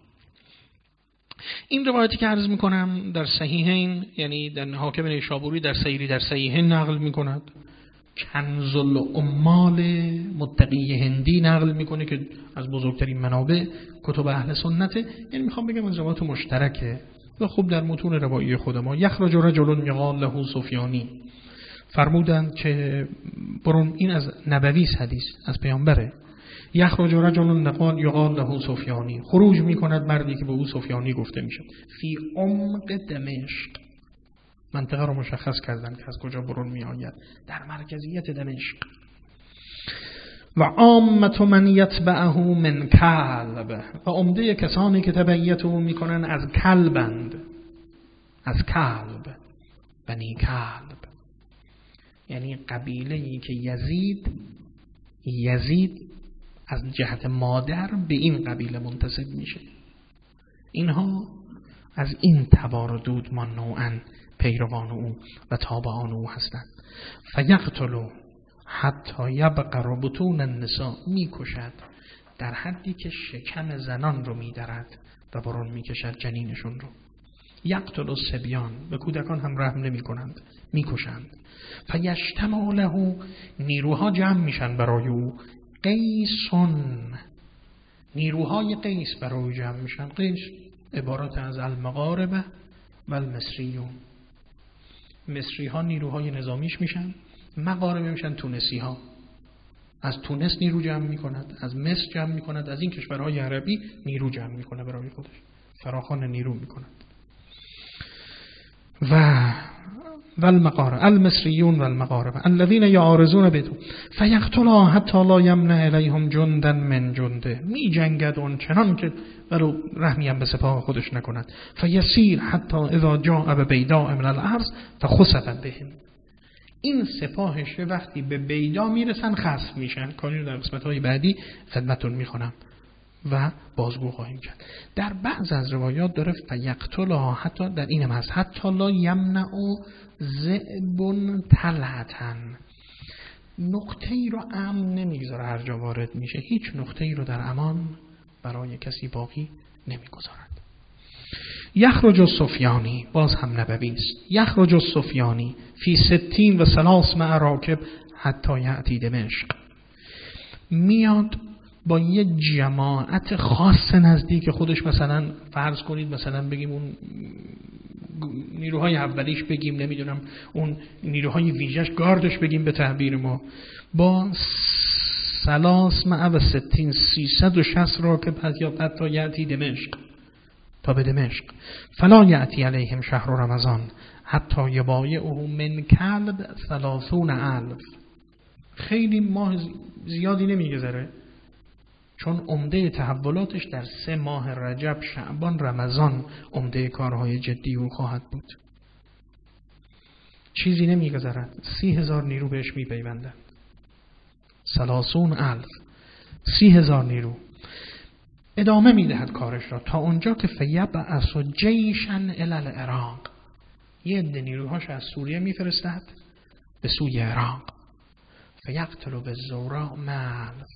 این روایتی که عرض میکنم در صحیحین، یعنی در حاکم نیشابوری در سیری در صحیحین نقل میکند، کنز الامال متقی هندی نقل میکنه که از بزرگترین منابع کتب اهل سنته. یعنی میخوام بگم از روایات مشترکه و خوب در متون روایی خود ما. یخرج رجل یقال له سفیانی، فرمودند که برون، این از نبوی حدیث از پیامبره. یخرج رجل یقال له سفیانی، خروج میکند مردی که به او سفیانی گفته میشه. فی عمق دمشق، منطقه رو مشخص کردن که از کجا برون می آید، در مرکزیت دمشق. و عامت من یتبعه من کلب، و عمده کسانی که تبعیت او میکنن از کلبند، از کلب، بنی کلب، یعنی قبیله‌ای که یزید یزید از جهت مادر به این قبیله منتسب میشه. اینها از این تبار و دودمان نوعاً پیروان او و تابعان او هستند. فیقتلوا حتی یبقر بطون النساء، میکشد در حدی که شکم زنان رو میدرد و برون میکشد جنینشون رو. یقتل الصبیان، به کودکان هم رحم نمی کنند، میکشند. فیجتمع له، نیروها جمع میشن برای او. قیسون، نیروهای قیس برای جمع میشن. قیس عبارت از المغاربه و المصریون، مصری ها نیروهای نظامیش میشن، مغاربه میشن تونسی ها. از تونس نیرو جمع میکند، از مصر جمع میکند، از این کشورهای عربی نیرو جمع میکنه برای خودش، فراخوان نیرو میکند. و والمغاربه المصریون والمغاربه الذين يعارضون به فيقتلوا حتى لا يمنع الیهم جندا من جنده، می جنگد اون چنان که ولو رحمی هم به سپاه خودش نکند. فیسیر حتی اذا جاء ببیداء من الارض فخسف بهم، این سپاهش وقتی به بیدا میرسن خسف میشن. کاری رو در قسمت‌های بعدی خدمتتون میخونم و بازگو خواهیم کرد. در بعض از روایات داره فیقتلها، حتی در اینم هست حتی لا یمنع ذئب طلعة، نقطه ای رو امن نمیگذاره، هر جا وارد میشه هیچ نقطه ای رو در امان برای کسی باقی نمیگذارد. یخرج السفیانی، باز هم نبوی است. یخرج السفیانی فی ستین و ثلاث مع راکب حتی یأتی دمشق، میاد با یه جماعت خاص نزدیک خودش، مثلا فرض کنید مثلا بگیم اون نیروهای اولیش بگیم، نمیدونم اون نیروهای ویژش گاردش بگیم به تعبیر ما، با ثلاث مع و ستین سیصد و شصت راکب حتی یأتی دمشق، تا به دمشق. فلا یأتی علیهم شهر رمضان حتی یبایعه من کلب ثلاثون الف، خیلی ماه زیادی نمیگذره، چون عمده تحولاتش در سه ماه رجب، شعبان، رمضان عمده کارهای جدی او خواهد بود. چیزی نمیگذرد، سی هزار نیرو بهش میپیوندند. سلاسون الف، سی هزار نیرو. ادامه میدهد کارش را تا اونجا که فیبعث جیشن الی العراق، یه عده نیروهاش از سوریه میفرستد به سوی عراق. فیقتل بالزوراء مع الف،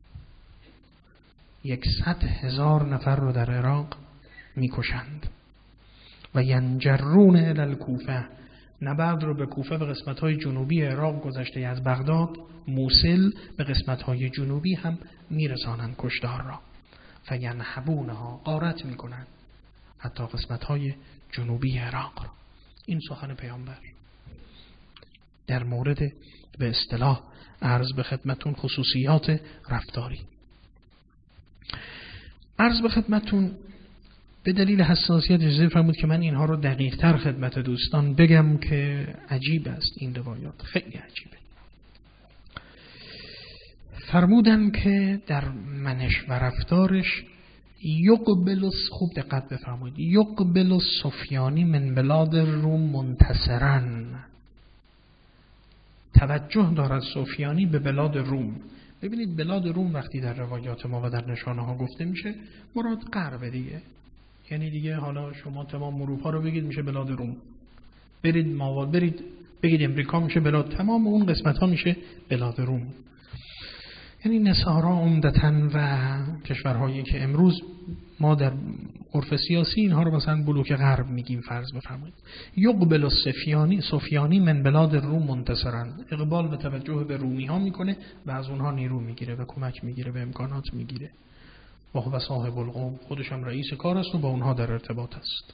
یکصد هزار نفر رو در عراق میکشند. و ینجرون الی الکوفه، نبرد رو به کوفه، به قسمت‌های جنوبی عراق گذشته از بغداد، موصل به قسمت‌های جنوبی هم میرسانند کشتار را. فینهبونها، غارت میکنند حتی قسمت‌های جنوبی عراق را. این سخن پیامبر در مورد به اصطلاح عرض به خدمتون خصوصیات رفتاری. عرض به خدمتون به دلیل حساسیت اجازه فرمود که من اینها رو دقیق تر خدمت دوستان بگم که عجیب است این روایات، خیلی عجیبه. فرمودن که در منش و رفتارش یقبل، خوب دقت بفرمایید، یقبل سفیانی من بلاد روم منتصرن، توجه دارد سفیانی به بلاد روم. ببینید بلاد روم وقتی در روایات ما و در نشانه ها گفته میشه مراد غرب دیگه، یعنی دیگه حالا شما تمام اروپا رو بگید میشه بلاد روم، برید ماوال برید بگید امریکا میشه بلاد، تمام اون قسمت ها میشه بلاد روم. یعنی نصارا عمدتاً و کشورهایی که امروز ما در عرف سیاسی اینها رو مثلا بلوک غرب میگیم فرض بفرمایید. یقبل السفیانی، سفیانی من بلاد روم منتصرن، اقبال به توجه به رومی ها میکنه و از اونها نیرو میگیره و کمک میگیره و امکانات میگیره. و هو صاحب القوم، خودش هم رئیس کار است و با اونها در ارتباط است.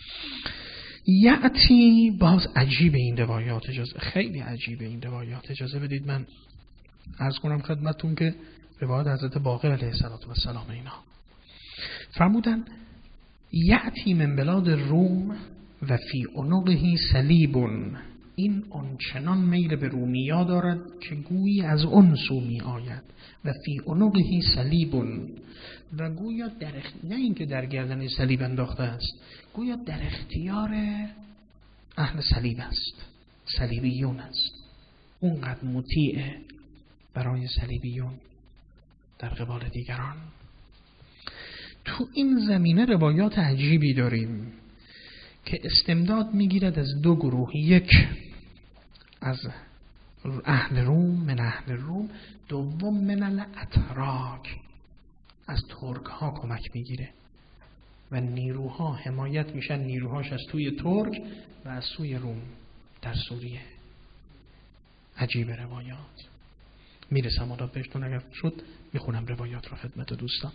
یعتی، باز عجیب این روایات، اجازه خیلی عجیبه این روایات، اجازه بدید من عرض کنم خدمتون که روایت حضرت باقر علیه السلام اینا فرمودن یعتی من بلاد روم و فی عنقه صلیبون، این آنچنان میل به رومیا دارد که گویی از اون سو می آید. و فی عنقه صلیبون، و گویا در اخ... نه اینکه در گردن صلیب انداخته است، گویا در اختیار اهل صلیب است، صلیبیون است، اونقدر مطیعه برای صلیبیون در قبال دیگران. تو این زمینه روایات عجیبی داریم که استمداد میگیرد از دو گروه، یک از اهل روم، من اهل روم، دوم من الاتراک، از ترک ها کمک میگیره و نیروها حمایت میشن، نیروهاش از توی ترک و از سوی روم در سوریه. عجیب روایات، میرسم آداب بهشتون، اگر شد میخونم روایات را خدمت دوستان.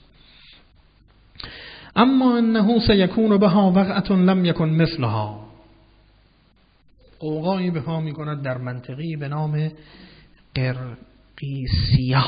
اما انه سیکون بها وقعة لم یکن مثلها، قوقایی بها میکند در منطقی به نام قرقیسیه.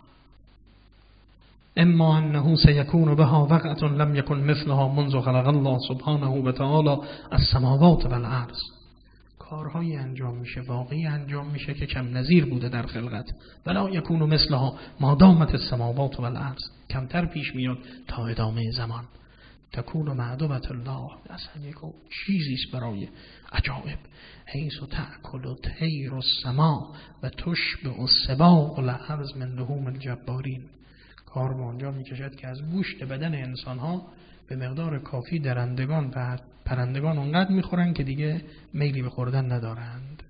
اما انه سیکون بها وقعة لم یکن مثلها منذ خلق الله سبحانه و تعالی السماوات و الارض، کارهایی انجام میشه، واقعی انجام میشه که کم نظیر بوده در خلقت. ولا یکون مثلها ما دامت السماوات و الارض، کمتر پیش میاد تا ادامه زمان. تکون معدومت الله، اصلا یک چیزیست برای عجائب. حیث تأکل طیر السما و تشبع السباع الارض من لحوم الجبارین، کار به آنجا میکشد که از گوشت بدن انسان ها به مقدار کافی درندگان و پرندگان اونقدر میخورن که دیگه میلی به خوردن ندارند.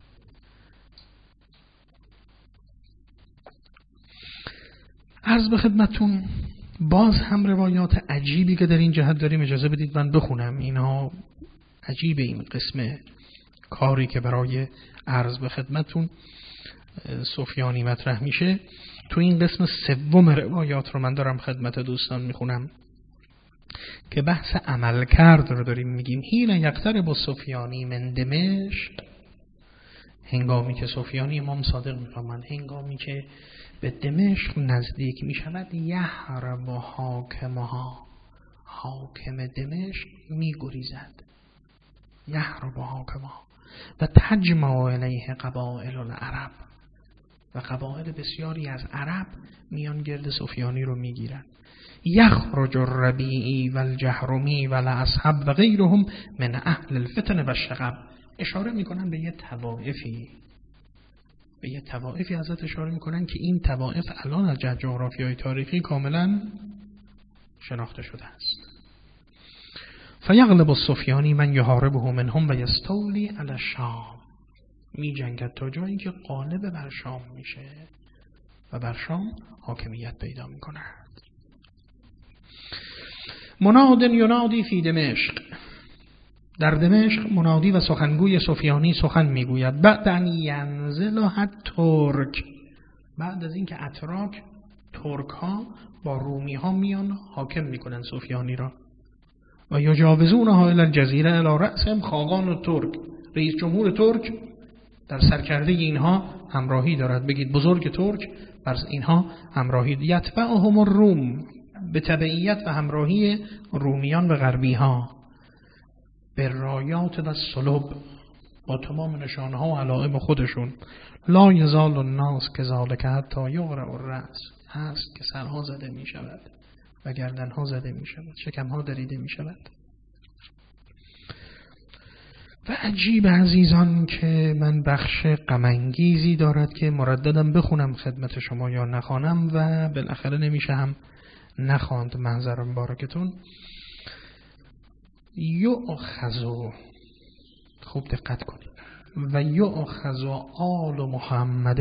عرض به خدمتون باز هم روایات عجیبی که در این جهت داریم، اجازه بدید من بخونم. اینها عجیبه، این قسم کاری که برای عرض به خدمتون سفیانی مطرح میشه. تو این قسم سوم روایات رو من دارم خدمت دوستان میخونم که بحث عمل کرد رو داریم میگیم. حین یقترب با سفیانی من دمشق، هنگامی که سفیانی امام صادق میفرماند هنگامی که به دمشق نزدیک میشود، یهرب حاکمها، حاکم دمشق میگریزد، یهرب حاکمها و تجمع الیه قبائل العرب، و قبایل بسیاری از عرب میان گرد سفیانی رو میگیرن. یخرج الربیعی و الجهرمی و الاصحاب و غیرهم من اهل الفتن و الشغب، اشاره میکنن به یه طوائفی به یه طوائفی ازت اشاره میکنن که این طوائف الان از جغرافیای تاریخی کاملا شناخته شده است. فیغلب السفیانی من یحاربه منهم و یستولی علی الشام، می جنگد تا جایی که غالب بر شام میشه و بر شام حاکمیت پیدا میکنه. مناد ینادی فی دمشق، در دمشق منادی و سخنگوی سفیانی سخن میگوید. بعد ان ینزل ترک، بعد از اینکه اتراک ترک ها با رومی ها میان حاکم میکنن سفیانی را. و یجاوزونها الی الجزیره الی رأسهم خاقان الترک، رئیس جمهور ترک در سرکرده اینها همراهی دارد. بگید بزرگ ترک بر اینها همراهی. یتبعهم الروم، به تبعیت و همراهی رومیان و غربی ها. به رایات و صلب، با تمام نشانه ها و علائم خودشون. لا یزال الناس کذالک حتی یغرع الرأس، هست که سرها زده می شود و گردنها زده می شود، شکمها دریده می شود. و عجیب عزیزان که من بخش غم‌انگیزی دارد که مرددم بخونم خدمت شما یا نخوانم و بالاخره نمیشه هم نخواند، محضر مبارکتون. یؤخذ، خوب دقت کنید، و یؤخذ آل محمد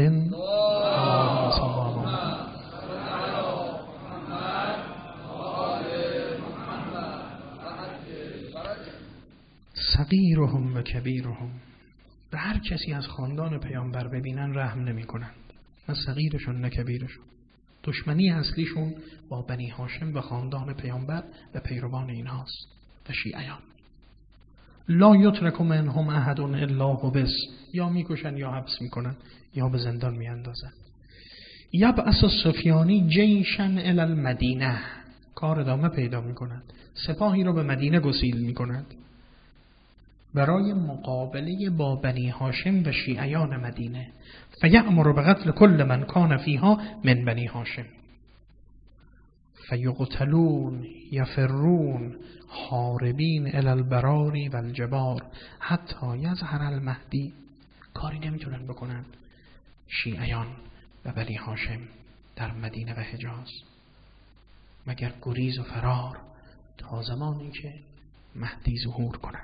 صغیرهم و کبیرهم، به هر کسی از خاندان پیامبر ببینن رحم نمی کنند، نه صغیرشون نه کبیرشون. دشمنی اصلیشون با بنی هاشم و خاندان پیامبر و پیروان اینهاست و شیعیان. لا یترک منهم احد الا حبس، یا میکشن یا حبس میکنن یا به زندان میاندازن. یبعث السفیانی جیشا الی المدینه، کار ادامه پیدا میکنند، سپاهی رو به مدینه گسیل میکنند برای مقابله با بنی هاشم و شیعیان مدینه. فیأمر بقتل کل من کان فیها من بنی هاشم فیقتلون یفرون حاربین الی البراری و الجبار حتی یظهر المهدی. کاری نمیتونن بکنن شیعیان و بنی هاشم در مدینه و حجاز مگر گریز و فرار تا زمانی که مهدی ظهور کند.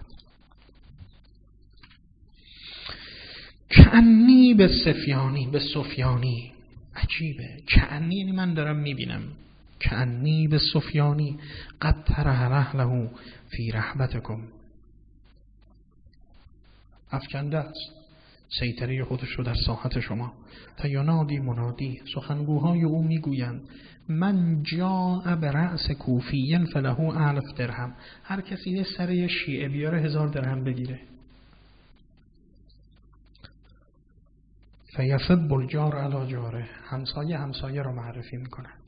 کعنی به سفیانی، به سفیانی، عجیبه. کعنی یعنی من دارم میبینم. کعنی به سفیانی قد طرح رحله فی رحبتکم، افکنده است سیطره خودش رو در ساحت شما. فینادی منادی، سخنگوهای او میگویند من جاء برأس کوفی فله الف درهم، هر کسی سر شیعه بیاره هزار درهم بگیره. فیفب الجار علی جاره، همسایه همسایه رو معرفی میکند.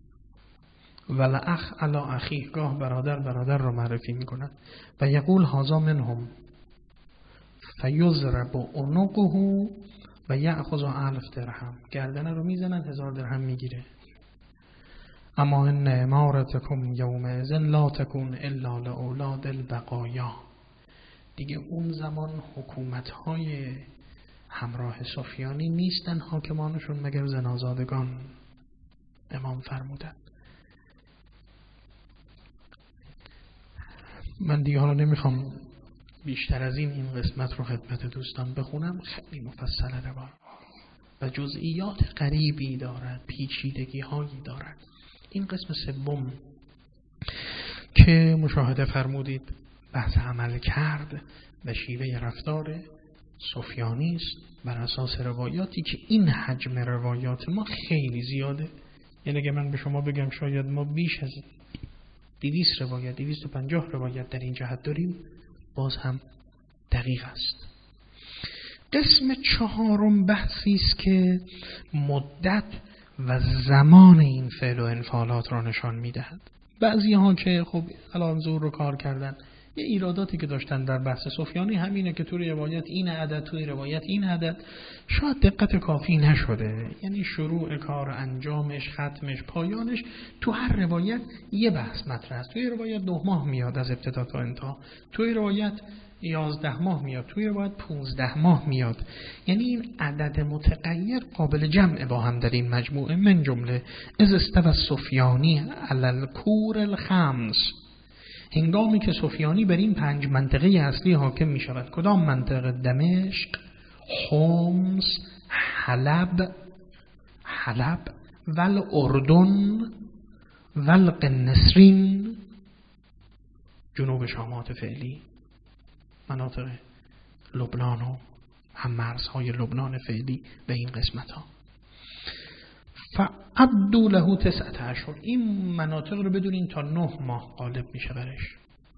ولأخ علی اخیه، گاه برادر برادر رو معرفی میکند. و یقول هذا منهم فیضرب عنقه و یأخذ الف درهم، گردنه رو میزنن هزار درهم میگیره. اما ان امارتکم یومئذ لا تکون الا لاولاد البقایا، دیگه اون زمان حکومت‌های همراه سفیانی نیستن حاکمانشون مگر زنازادگان. امام فرمودن. من دیگه حالا نمیخوام بیشتر از این این قسمت رو خدمت دوستان بخونم، خیلی مفصله روایت و جزئیات غریبی دارد، پیچیدگی هایی دارد. این قسم سوم که مشاهده فرمودید بحث عمل کرد و شیوه رفتار سفیانی است بر اساس روایاتی که این حجم روایات ما خیلی زیاده. یعنی اگه من به شما بگم شاید ما بیش از دویست روایت، دویست و پنجاه روایت در این جهت داریم، باز هم دقیق است. قسم چهارم بحثی است که مدت و زمان این فعل و انفعالات را نشان میدهد. بعضی ها که خب الان زور رو کار کردن یه ایراداتی که داشتن در بحث سفیانی همینه که تو روایت این عدد، تو روایت این عدد، شاید دقت کافی نشده. یعنی شروع کار، انجامش، ختمش، پایانش تو هر روایت یه بحث مطرح است. توی روایت نه ماه میاد از ابتدا تا انتها، توی روایت یازده ماه میاد، توی روایت پونزده ماه میاد. یعنی این عدد متغیر قابل جمع با هم در این مجموعه. من جمله از استوى السفیانی علی الکور الخمس، هنگامی که سفیانی بر این پنج منطقه اصلی حاکم می شود. کدام منطقه؟ دمشق، حمص، حلب حلب ول اردن ول قنسرین، جنوب شامات فعلی، مناطق لبنان و هم مرزهای لبنان فعلی به این قسمت ها. فعدوا له تسعة اشهر، این مناطق رو بدونین تا نه ماه غالب میشه برش.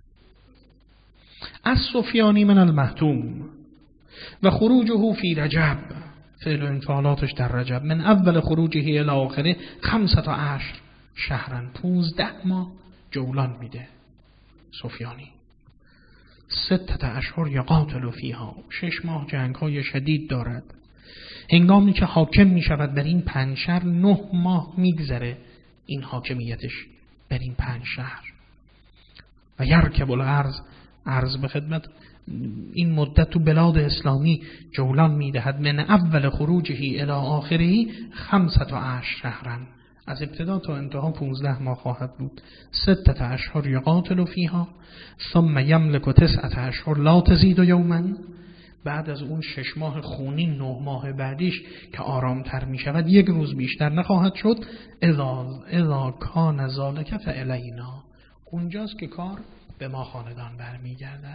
از سفیانی من المهتوم و خروجه فی رجب، فعل و انفعالاتش در رجب، من اول خروجه الی آخره خمسة عشر شهرن، پونزده ماه جولان میده سفیانی. ستة اشهر یقاتل فیها، شش ماه جنگ های شدید دارد. هنگامی که حاکم می شود بر این پنج شهر، نه ماه میگذره این حاکمیتش بر این پنج شهر. و یرکب الارض، عرض به خدمت این مدت تو بلاد اسلامی جولان می دهد. من اول خروجه الی آخره خمسة عشر شهرن، از ابتدا تا انتها پونزده ماه خواهد بود. ستة اشهر یقاتل فیها ثم یملک تسعة اشهر لا تزید یوما، بعد از اون شش ماه خونین نه ماه بعدیش که آرامتر می شود یک روز بیشتر نخواهد شد. اذا اذا کان ذلک فالینا، اونجاست که کار به ما خاندان برمیگرده.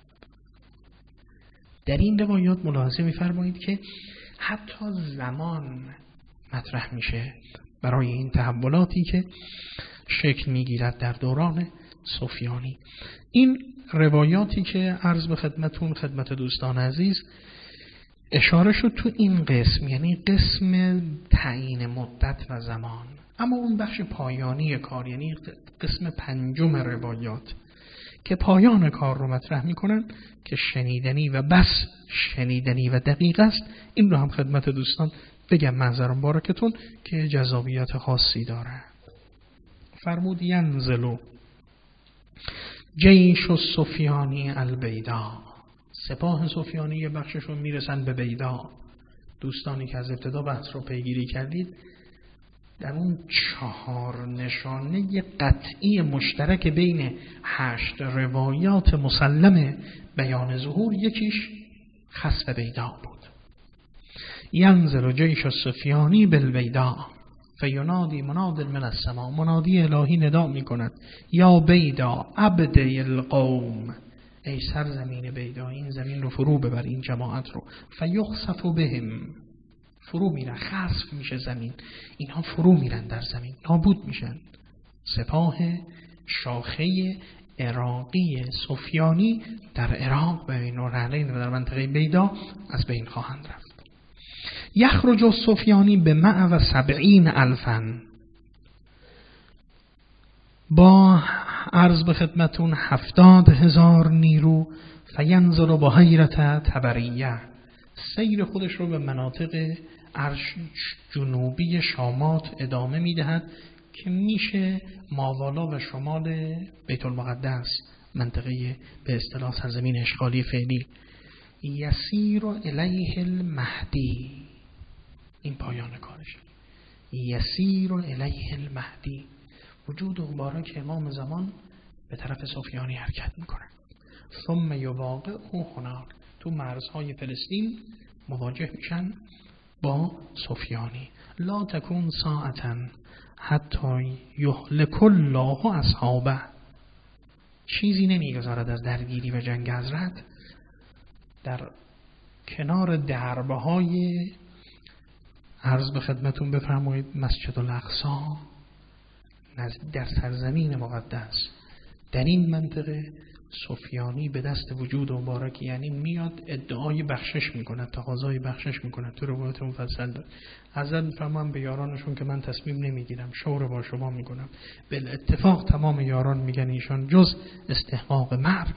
در این روایات ملاحظه می‌فرمایید که حتی زمان مطرح میشه برای این تحولاتی که شکل میگیرد در دوران سفیانی. این روایاتی که عرض به خدمتون خدمت دوستان عزیز اشاره شد تو این قسم، یعنی قسم تعیین مدت و زمان. اما اون بخش پایانی کار، یعنی قسم پنجم روایات که پایان کار رو مطرح میکنن که شنیدنی و بس شنیدنی و دقیق است، این رو هم خدمت دوستان بگم منظرم بارکتون که جذابیت خاصی داره. فرمود ینزلو جیش السفیانی البیدا، سپاه سفیانی یه بخششون میرسن به بیدا. دوستانی که از ابتدا بحث رو پیگیری کردید، در اون چهار نشانه قطعی مشترک بین هشت روایات مسلم بیان ظهور، یکیش خسف بیدا بود. ینزل جیش السفیانی بالبیدا فینادی مناد من السماء، منادی الهی ندا می کند یا بیدا عبدی القوم، ای سرزمین بیدا این زمین رو فرو ببر، این جماعت رو. فیخسف بهم، فرو میرن، خسف میشه زمین، اینها فرو میرن در زمین، نابود میشن. سپاه شاخه عراقی سفیانی در عراق و بین النهرین و در منطقه بیدا از بین خواهند رفت. یخرج السفیانی به معو سبعین الفن، با عرض به خدمتون هفتاد هزار نیرو. فینزل با حیرت تبریه، سیر خودش رو به مناطق عرش جنوبی شامات ادامه میدهد که میشه ماوالا و شمال بیت المقدس، منطقه به اصطلاح سرزمین اشغالی فعلی. یسیر الیه المهدی، این پایان کارش. یسیر الیه المهدی، وجود مبارک امام زمان به طرف سفیانی حرکت میکنه. ثم یواقع او هناک، تو مرزهای فلسطین مواجه میشن با سفیانی. لا تکون ساعتا حتی یهلک الله اصحابه، چیزی نمیگذارد از درگیری و جنگ حضرت در کنار دربه های عرض به خدمتون بفرمایید مسجد الاقصی در سرزمین مقدس. در این منطقه سفیانی به دست وجود مبارک، یعنی میاد ادعای بخشش میکنه، تقاضای بخشش میکنه. تو روایت مفصل داره. حضرت میفرمان به یارانشون که من تصمیم نمیگیرم، شور با شما میکنم. بل اتفاق تمام یاران میگن ایشان جز استحقاق مرگ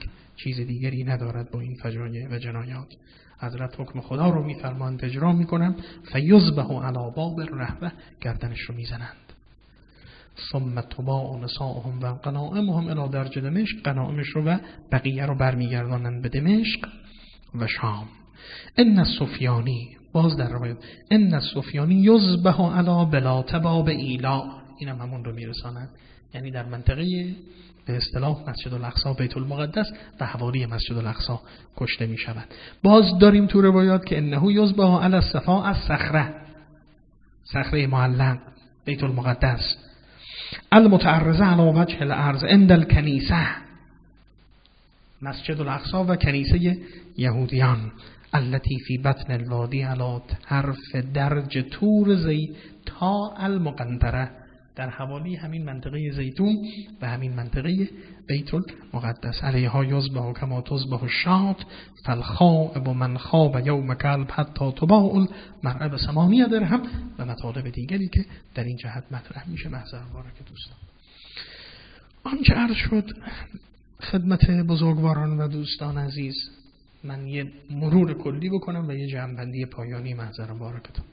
چیز دیگری ندارد با این فجایع و جنایات. حضرت حکم خدا رو میفرمایند اجرا میکنن، فیذبح علی باب الرهبه، گردنش رو میزنند. ثم تباع نساءهم و غنائمهم الی درج دمشق، غنائمش رو و بقیه رو برمیگردانند به دمشق و شام. ان السفیانی، باز در روایت ان السفیانی یذبح علی بلاتبا به ایلا، اینم همون رو میرساند، یعنی در منطقه به اصطلاح مسجد الاقصی بیت المقدس و حوالی مسجد الاقصی کشته می شود. باز داریم تو روایات که انه یذبح علی الصفا از صخره، صخره معلق بیت المقدس، المتعرضه علی وجه الارض عند الکنیسه، مسجد الاقصی و کنیسه یهودیان، التي فی بطن الوادی علی طرف درج تور زی تا المقنطره، در حوالی همین منطقه زیتون و همین منطقه بیت المقدس. علیها یذبح کما تذبح الشاة فالخائب من خاب یوم کلب حتی تباع المرأة بثمانیة درهم و مطالب دیگری که در این جهت مطرح میشه. محضر مبارک دوستان، آنچه عرض شد خدمت بزرگواران و دوستان عزیز، من یه مرور کلی بکنم و یه جمع‌بندی پایانی محضر مبارکتون.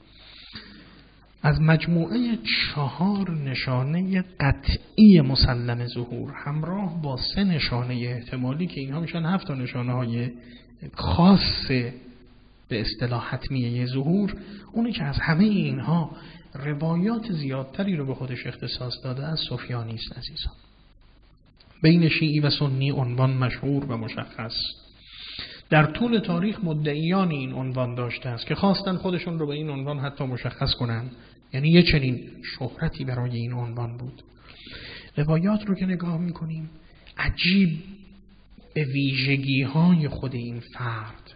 از مجموعه چهار نشانه قطعی مسلم ظهور همراه با سه نشانه احتمالی که اینها میشن هفت نشانه های خاص به اصطلاح حتمیه ظهور، اونی که از همه اینها روایات زیادتری رو به خودش اختصاص داده از سفیانی است. عزیزان، بین شیعی و سنی عنوان مشهور و مشخص در طول تاریخ مدعیان این عنوان داشته است که خواستن خودشون رو به این عنوان حتی مشخص کنن، یعنی یه چنین شهرتی برای این عنوان بود. روایات رو که نگاه میکنیم عجیب به ویژگی های خود این فرد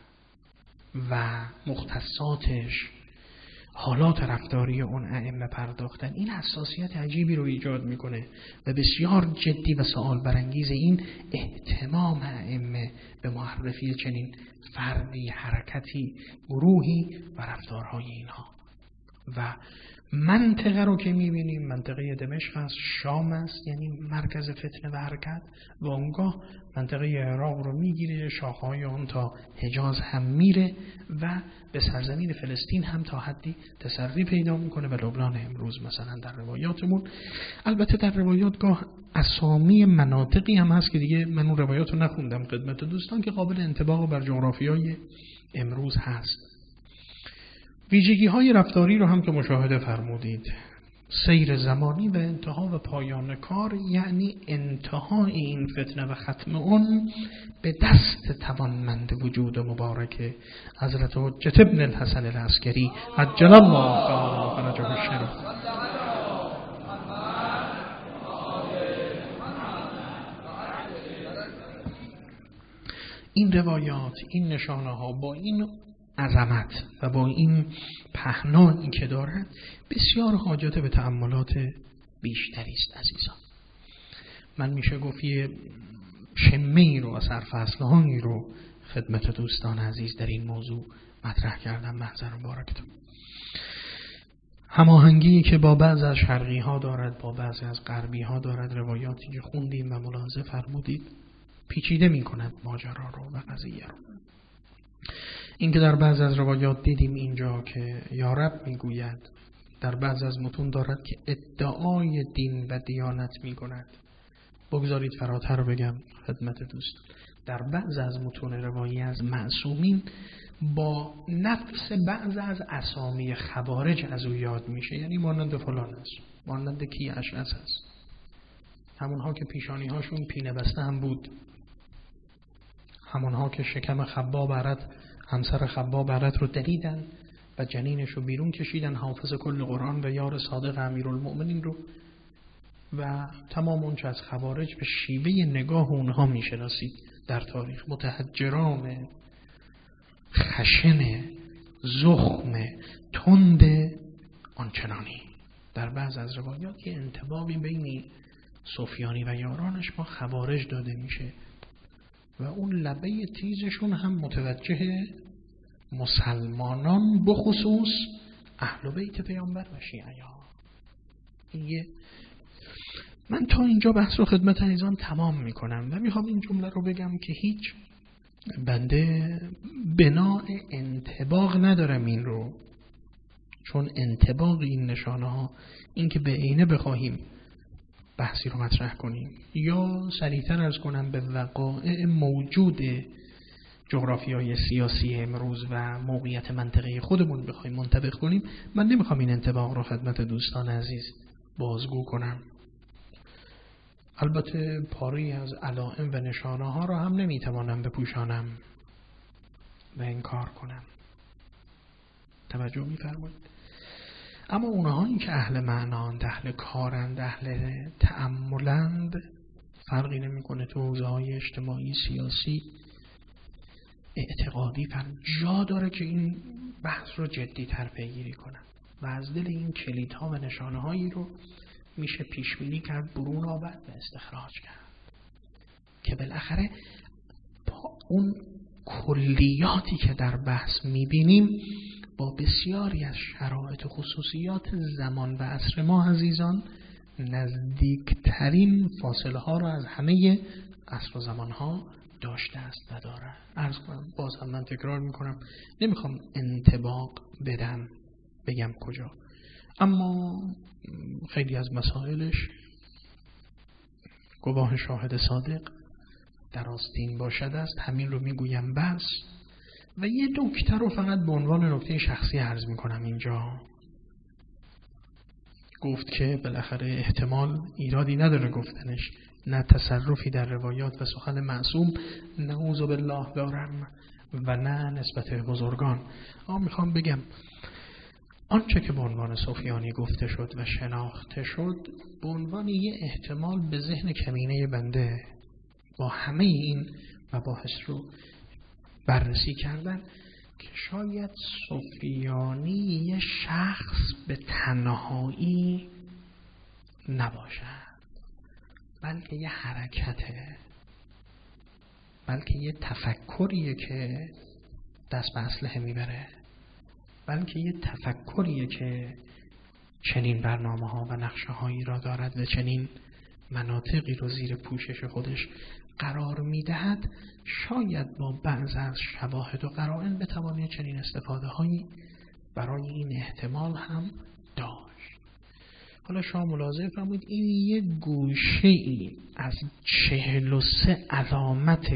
و مختصاتش، حالات رفتاری اون ائمه پرداختن، این حساسیت عجیبی رو ایجاد میکنه و بسیار جدی و سوال برانگیز این اهتمام ائمه به معرفی چنین فردی، حرکتی، گروهی و رفتارهای اینها. و منطقه رو که میبینیم منطقه دمشق است، شام است، یعنی مرکز فتنه و حرکت، و اونگاه منطقه عراق رو میگیره، شاخه‌های اون تا حجاز هم میره و به سرزمین فلسطین هم تا حدی تسری پیدا میکنه و لبنان امروز مثلا در روایاتمون. البته در روایات گاه اسامی مناطقی هم هست که دیگه من اون روایات رو نخوندم خدمت دوستان که قابل انطباق بر جغرافیای امروز هست. ویژگی های رفتاری رو هم که مشاهده فرمودید، سیر زمانی و انتها و پایان کار، یعنی انتهای این فتنه و ختم اون به دست توانمند وجود مبارک حضرت حجت ابن الحسن العسکری عجل الله تعالی فرجه الشریف. این روایات، این نشانه ها با این عظمت و با این پهنایی که دارد بسیار حاجت به تأملات بیشتری است. عزیزان، من میشه گفت یه شمه‌ای رو و سرفصل‌هایی رو خدمت دوستان عزیز در این موضوع مطرح کردم. محضر مبارکتون. هماهنگی که با بعض از شرقی ها دارد، با بعض از غربی ها دارد، روایاتی که خوندیم و ملاحظه فرمودید پیچیده می کند ماجرا رو و قضیه رو. این که در بعض از روایات دیدیم اینجا که یارب میگوید، در بعض از متون دارد که ادعای دین و دیانت میکند. بگذارید فراتر بگم خدمت دوست، در بعض از متون روایی از معصومین با نفس بعض از اسامی خوارج از او یاد میشه، یعنی مانند فلان است، مانند کی اشعث است، همونها که پیشانی هاشون پینه بسته هم بود، همونها که شکم خباب برد، همسر خباب برد رو دریدن و جنینش رو بیرون کشیدن، حافظ کل قرآن و یار صادق امیرالمؤمنین رو، و تمام اون چه از خوارج به شیوه نگاه اونها میشناسید در تاریخ، متحجران، خشن، زخم، تند، آنچنانی. در بعض از روایات یه انتباهی بین سفیانی و یارانش با خوارج داده میشه و اون لبه تیزشون هم متوجه مسلمانان بخصوص اهل بیت پیامبر و شیعیان. این یه من تا اینجا بحث رو خدمت عزیزان تمام میکنم و میخوام این جمله رو بگم که هیچ بنده بنا انطباق ندارم این رو، چون انطباق این نشانه ها، این که به عینه بخواهیم بحثی رو مطرح کنیم یا سریعتر از کنم به وقایع موجود جغرافیای سیاسی امروز و موقعیت منطقه خودمون بخوایم منطبق کنیم، من نمیخوام این انطباق رو خدمت دوستان عزیز بازگو کنم. البته پاری از علائم و نشانه ها را هم نمیتوانم بپوشانم و انکار کنم. توجه میفرمایید؟ اما اونهایی که اهل معناند، اهل کارند، اهل تأملند، فرقی نمیکنه تو حوزه‌های اجتماعی، سیاسی، اعتقادی، جا داره که این بحث رو جدی تر پیگیری کنن و از دل این کلیدها و نشانه هایی رو میشه پیش بینی کرد، برون آورد و استخراج کرد که بالاخره با اون کلیاتی که در بحث میبینیم با بسیاری از شرایط و خصوصیات زمان و عصر ما عزیزان نزدیکترین فاصله ها را از همه عصر و زمان ها داشته است و داره. عرض کنم، باز هم من تکرار میکنم، نمیخوام انطباق بدم بگم کجا، اما خیلی از مسائلش گواه شاهد صادق در آستین باشد است. همین رو میگویم بس. و یه نکته رو فقط به عنوان نکته شخصی عرض میکنم اینجا. گفت که بالاخره احتمال ایرادی نداره گفتنش، نه تصرفی در روایات و سخن معصوم نعوذ بالله دارم و نه نسبت بزرگان. اما میخوام بگم آنچه که به عنوان سفیانی گفته شد و شناخته شد به عنوان یه احتمال به ذهن کمینه بنده با همه این مباحث رو بررسی کردن که شاید سفیانی یه شخص به تنهایی نباشد، بلکه یه حرکته، بلکه یه تفکریه که دست به اسلحه میبره، بلکه یه تفکریه که چنین برنامه ها و نقشه هایی را دارد و چنین مناطقی رو زیر پوشش خودش قرار میدهد. شاید با بعض از شواهد و قرائن بتوانید چنین استفاده هایی برای این احتمال هم داشت. حالا شما ملاحظه فرمایید این یک گوشه ای از چهل و سه علامت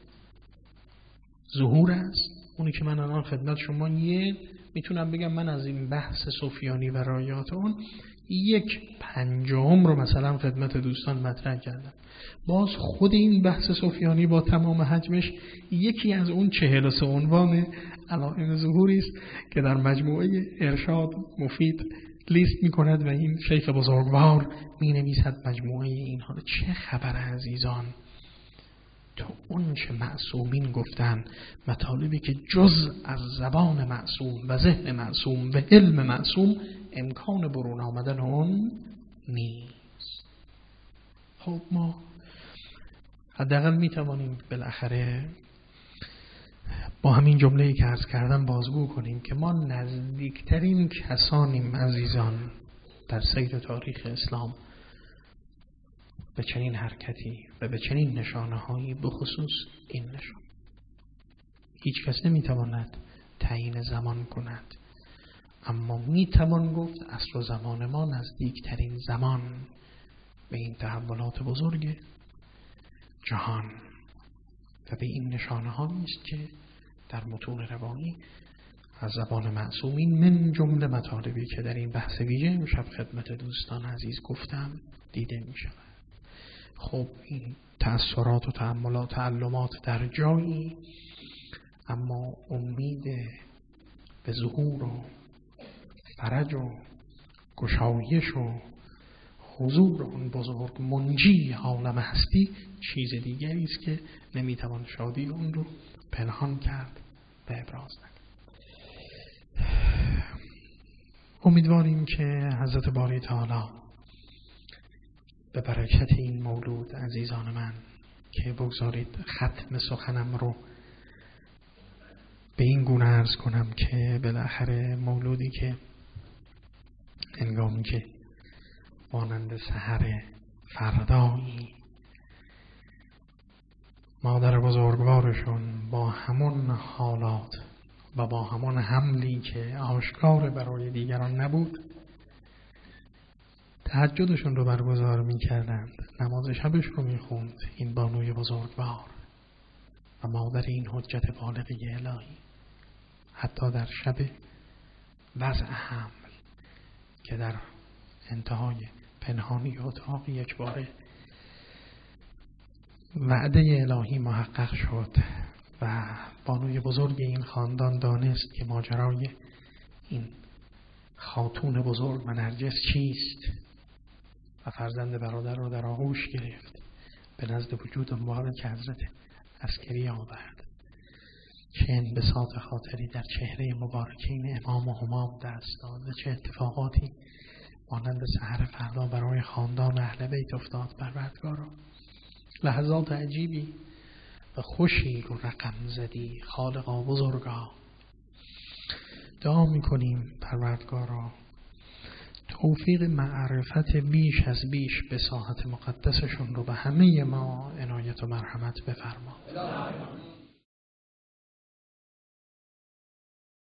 ظهور است. اونی که من الان خدمت شما یه میتونم بگم من از این بحث سفیانی و رایات اون یک پنجم رو مثلا خدمت دوستان مطرح کردم. باز خود این بحث سفیانی با تمام حجمش یکی از اون چهل و سه عنوان علائم ظهوری است که در مجموعه ارشاد مفید لیست می کند و این شیخ بزرگوار می نویسد مجموعه اینها. چه خبر عزیزان؟ تو اون چه معصومین گفتن، مطالبی که جز از زبان معصوم و ذهن معصوم و علم معصوم امکان برون آمدن اون نیست. خب ما حداقل می توانیم بالاخره با همین جمله‌ای که عرض کردم بازگو کنیم که ما نزدیکترین کسانیم عزیزان در سیر تاریخ اسلام به چنین حرکتی و به چنین نشانه‌هایی، به خصوص این نشان. هیچ کس نمیتواند تعیین زمان کند، اما میتوان گفت عصر و زمان ما نزدیکترین زمان به این تحولات بزرگ جهان و به این نشانه ها نیست که در متون روایی از زبان معصومین من جمله مطالبی که در این بحث ویژه امشب خدمت دوستان عزیز گفتم دیده می شود. خب این تأثیرات و تأملات تعلمات در جایی، اما امید به ظهور و فرج و گشایش و حضور اون بزرگ منجی عالم هستی چیز دیگری است که نمیتوان شادی اون رو پنهان کرد و ابراز نکرد. امیدواریم که حضرت باری تعالی به برکت این مولود عزیزان من که بگذارید ختم سخنم رو به این گونه عرض کنم که بالاخره مولودی که هنگامی که مانند سحر فردایی مادر بزرگوارشون با همون حالات و با همون حملی که آشکار برای دیگران نبود تهجدشون رو برگزار می‌کردند، نماز شبش رو می‌خوند این بانوی بزرگوار و مادر این حجت بالغه الهی. حتی در شب وضع حمل که در انتهای پنهانی اتاق یک باره وعده الهی محقق شد و بانوی بزرگ این خاندان دانست که ماجرای این خاتون بزرگ و نرجس چیست و فرزند برادر رو در آغوش گرفت، به نزد وجود مبارک حضرت عسکری آورد. چه انبساط خاطری در چهره مبارکین امام و همام دست داد و چه اتفاقاتی مانند سحر فردا برای خاندان اهل بیت افتاد. پروردگارا لحظات عجیبی و خوشی رو رقم زدی. خالقا بزرگا دعا میکنیم پروردگارا توفیق معرفت بیش از بیش به ساحت مقدسشون رو به همه ما عنایت و مرحمت بفرما.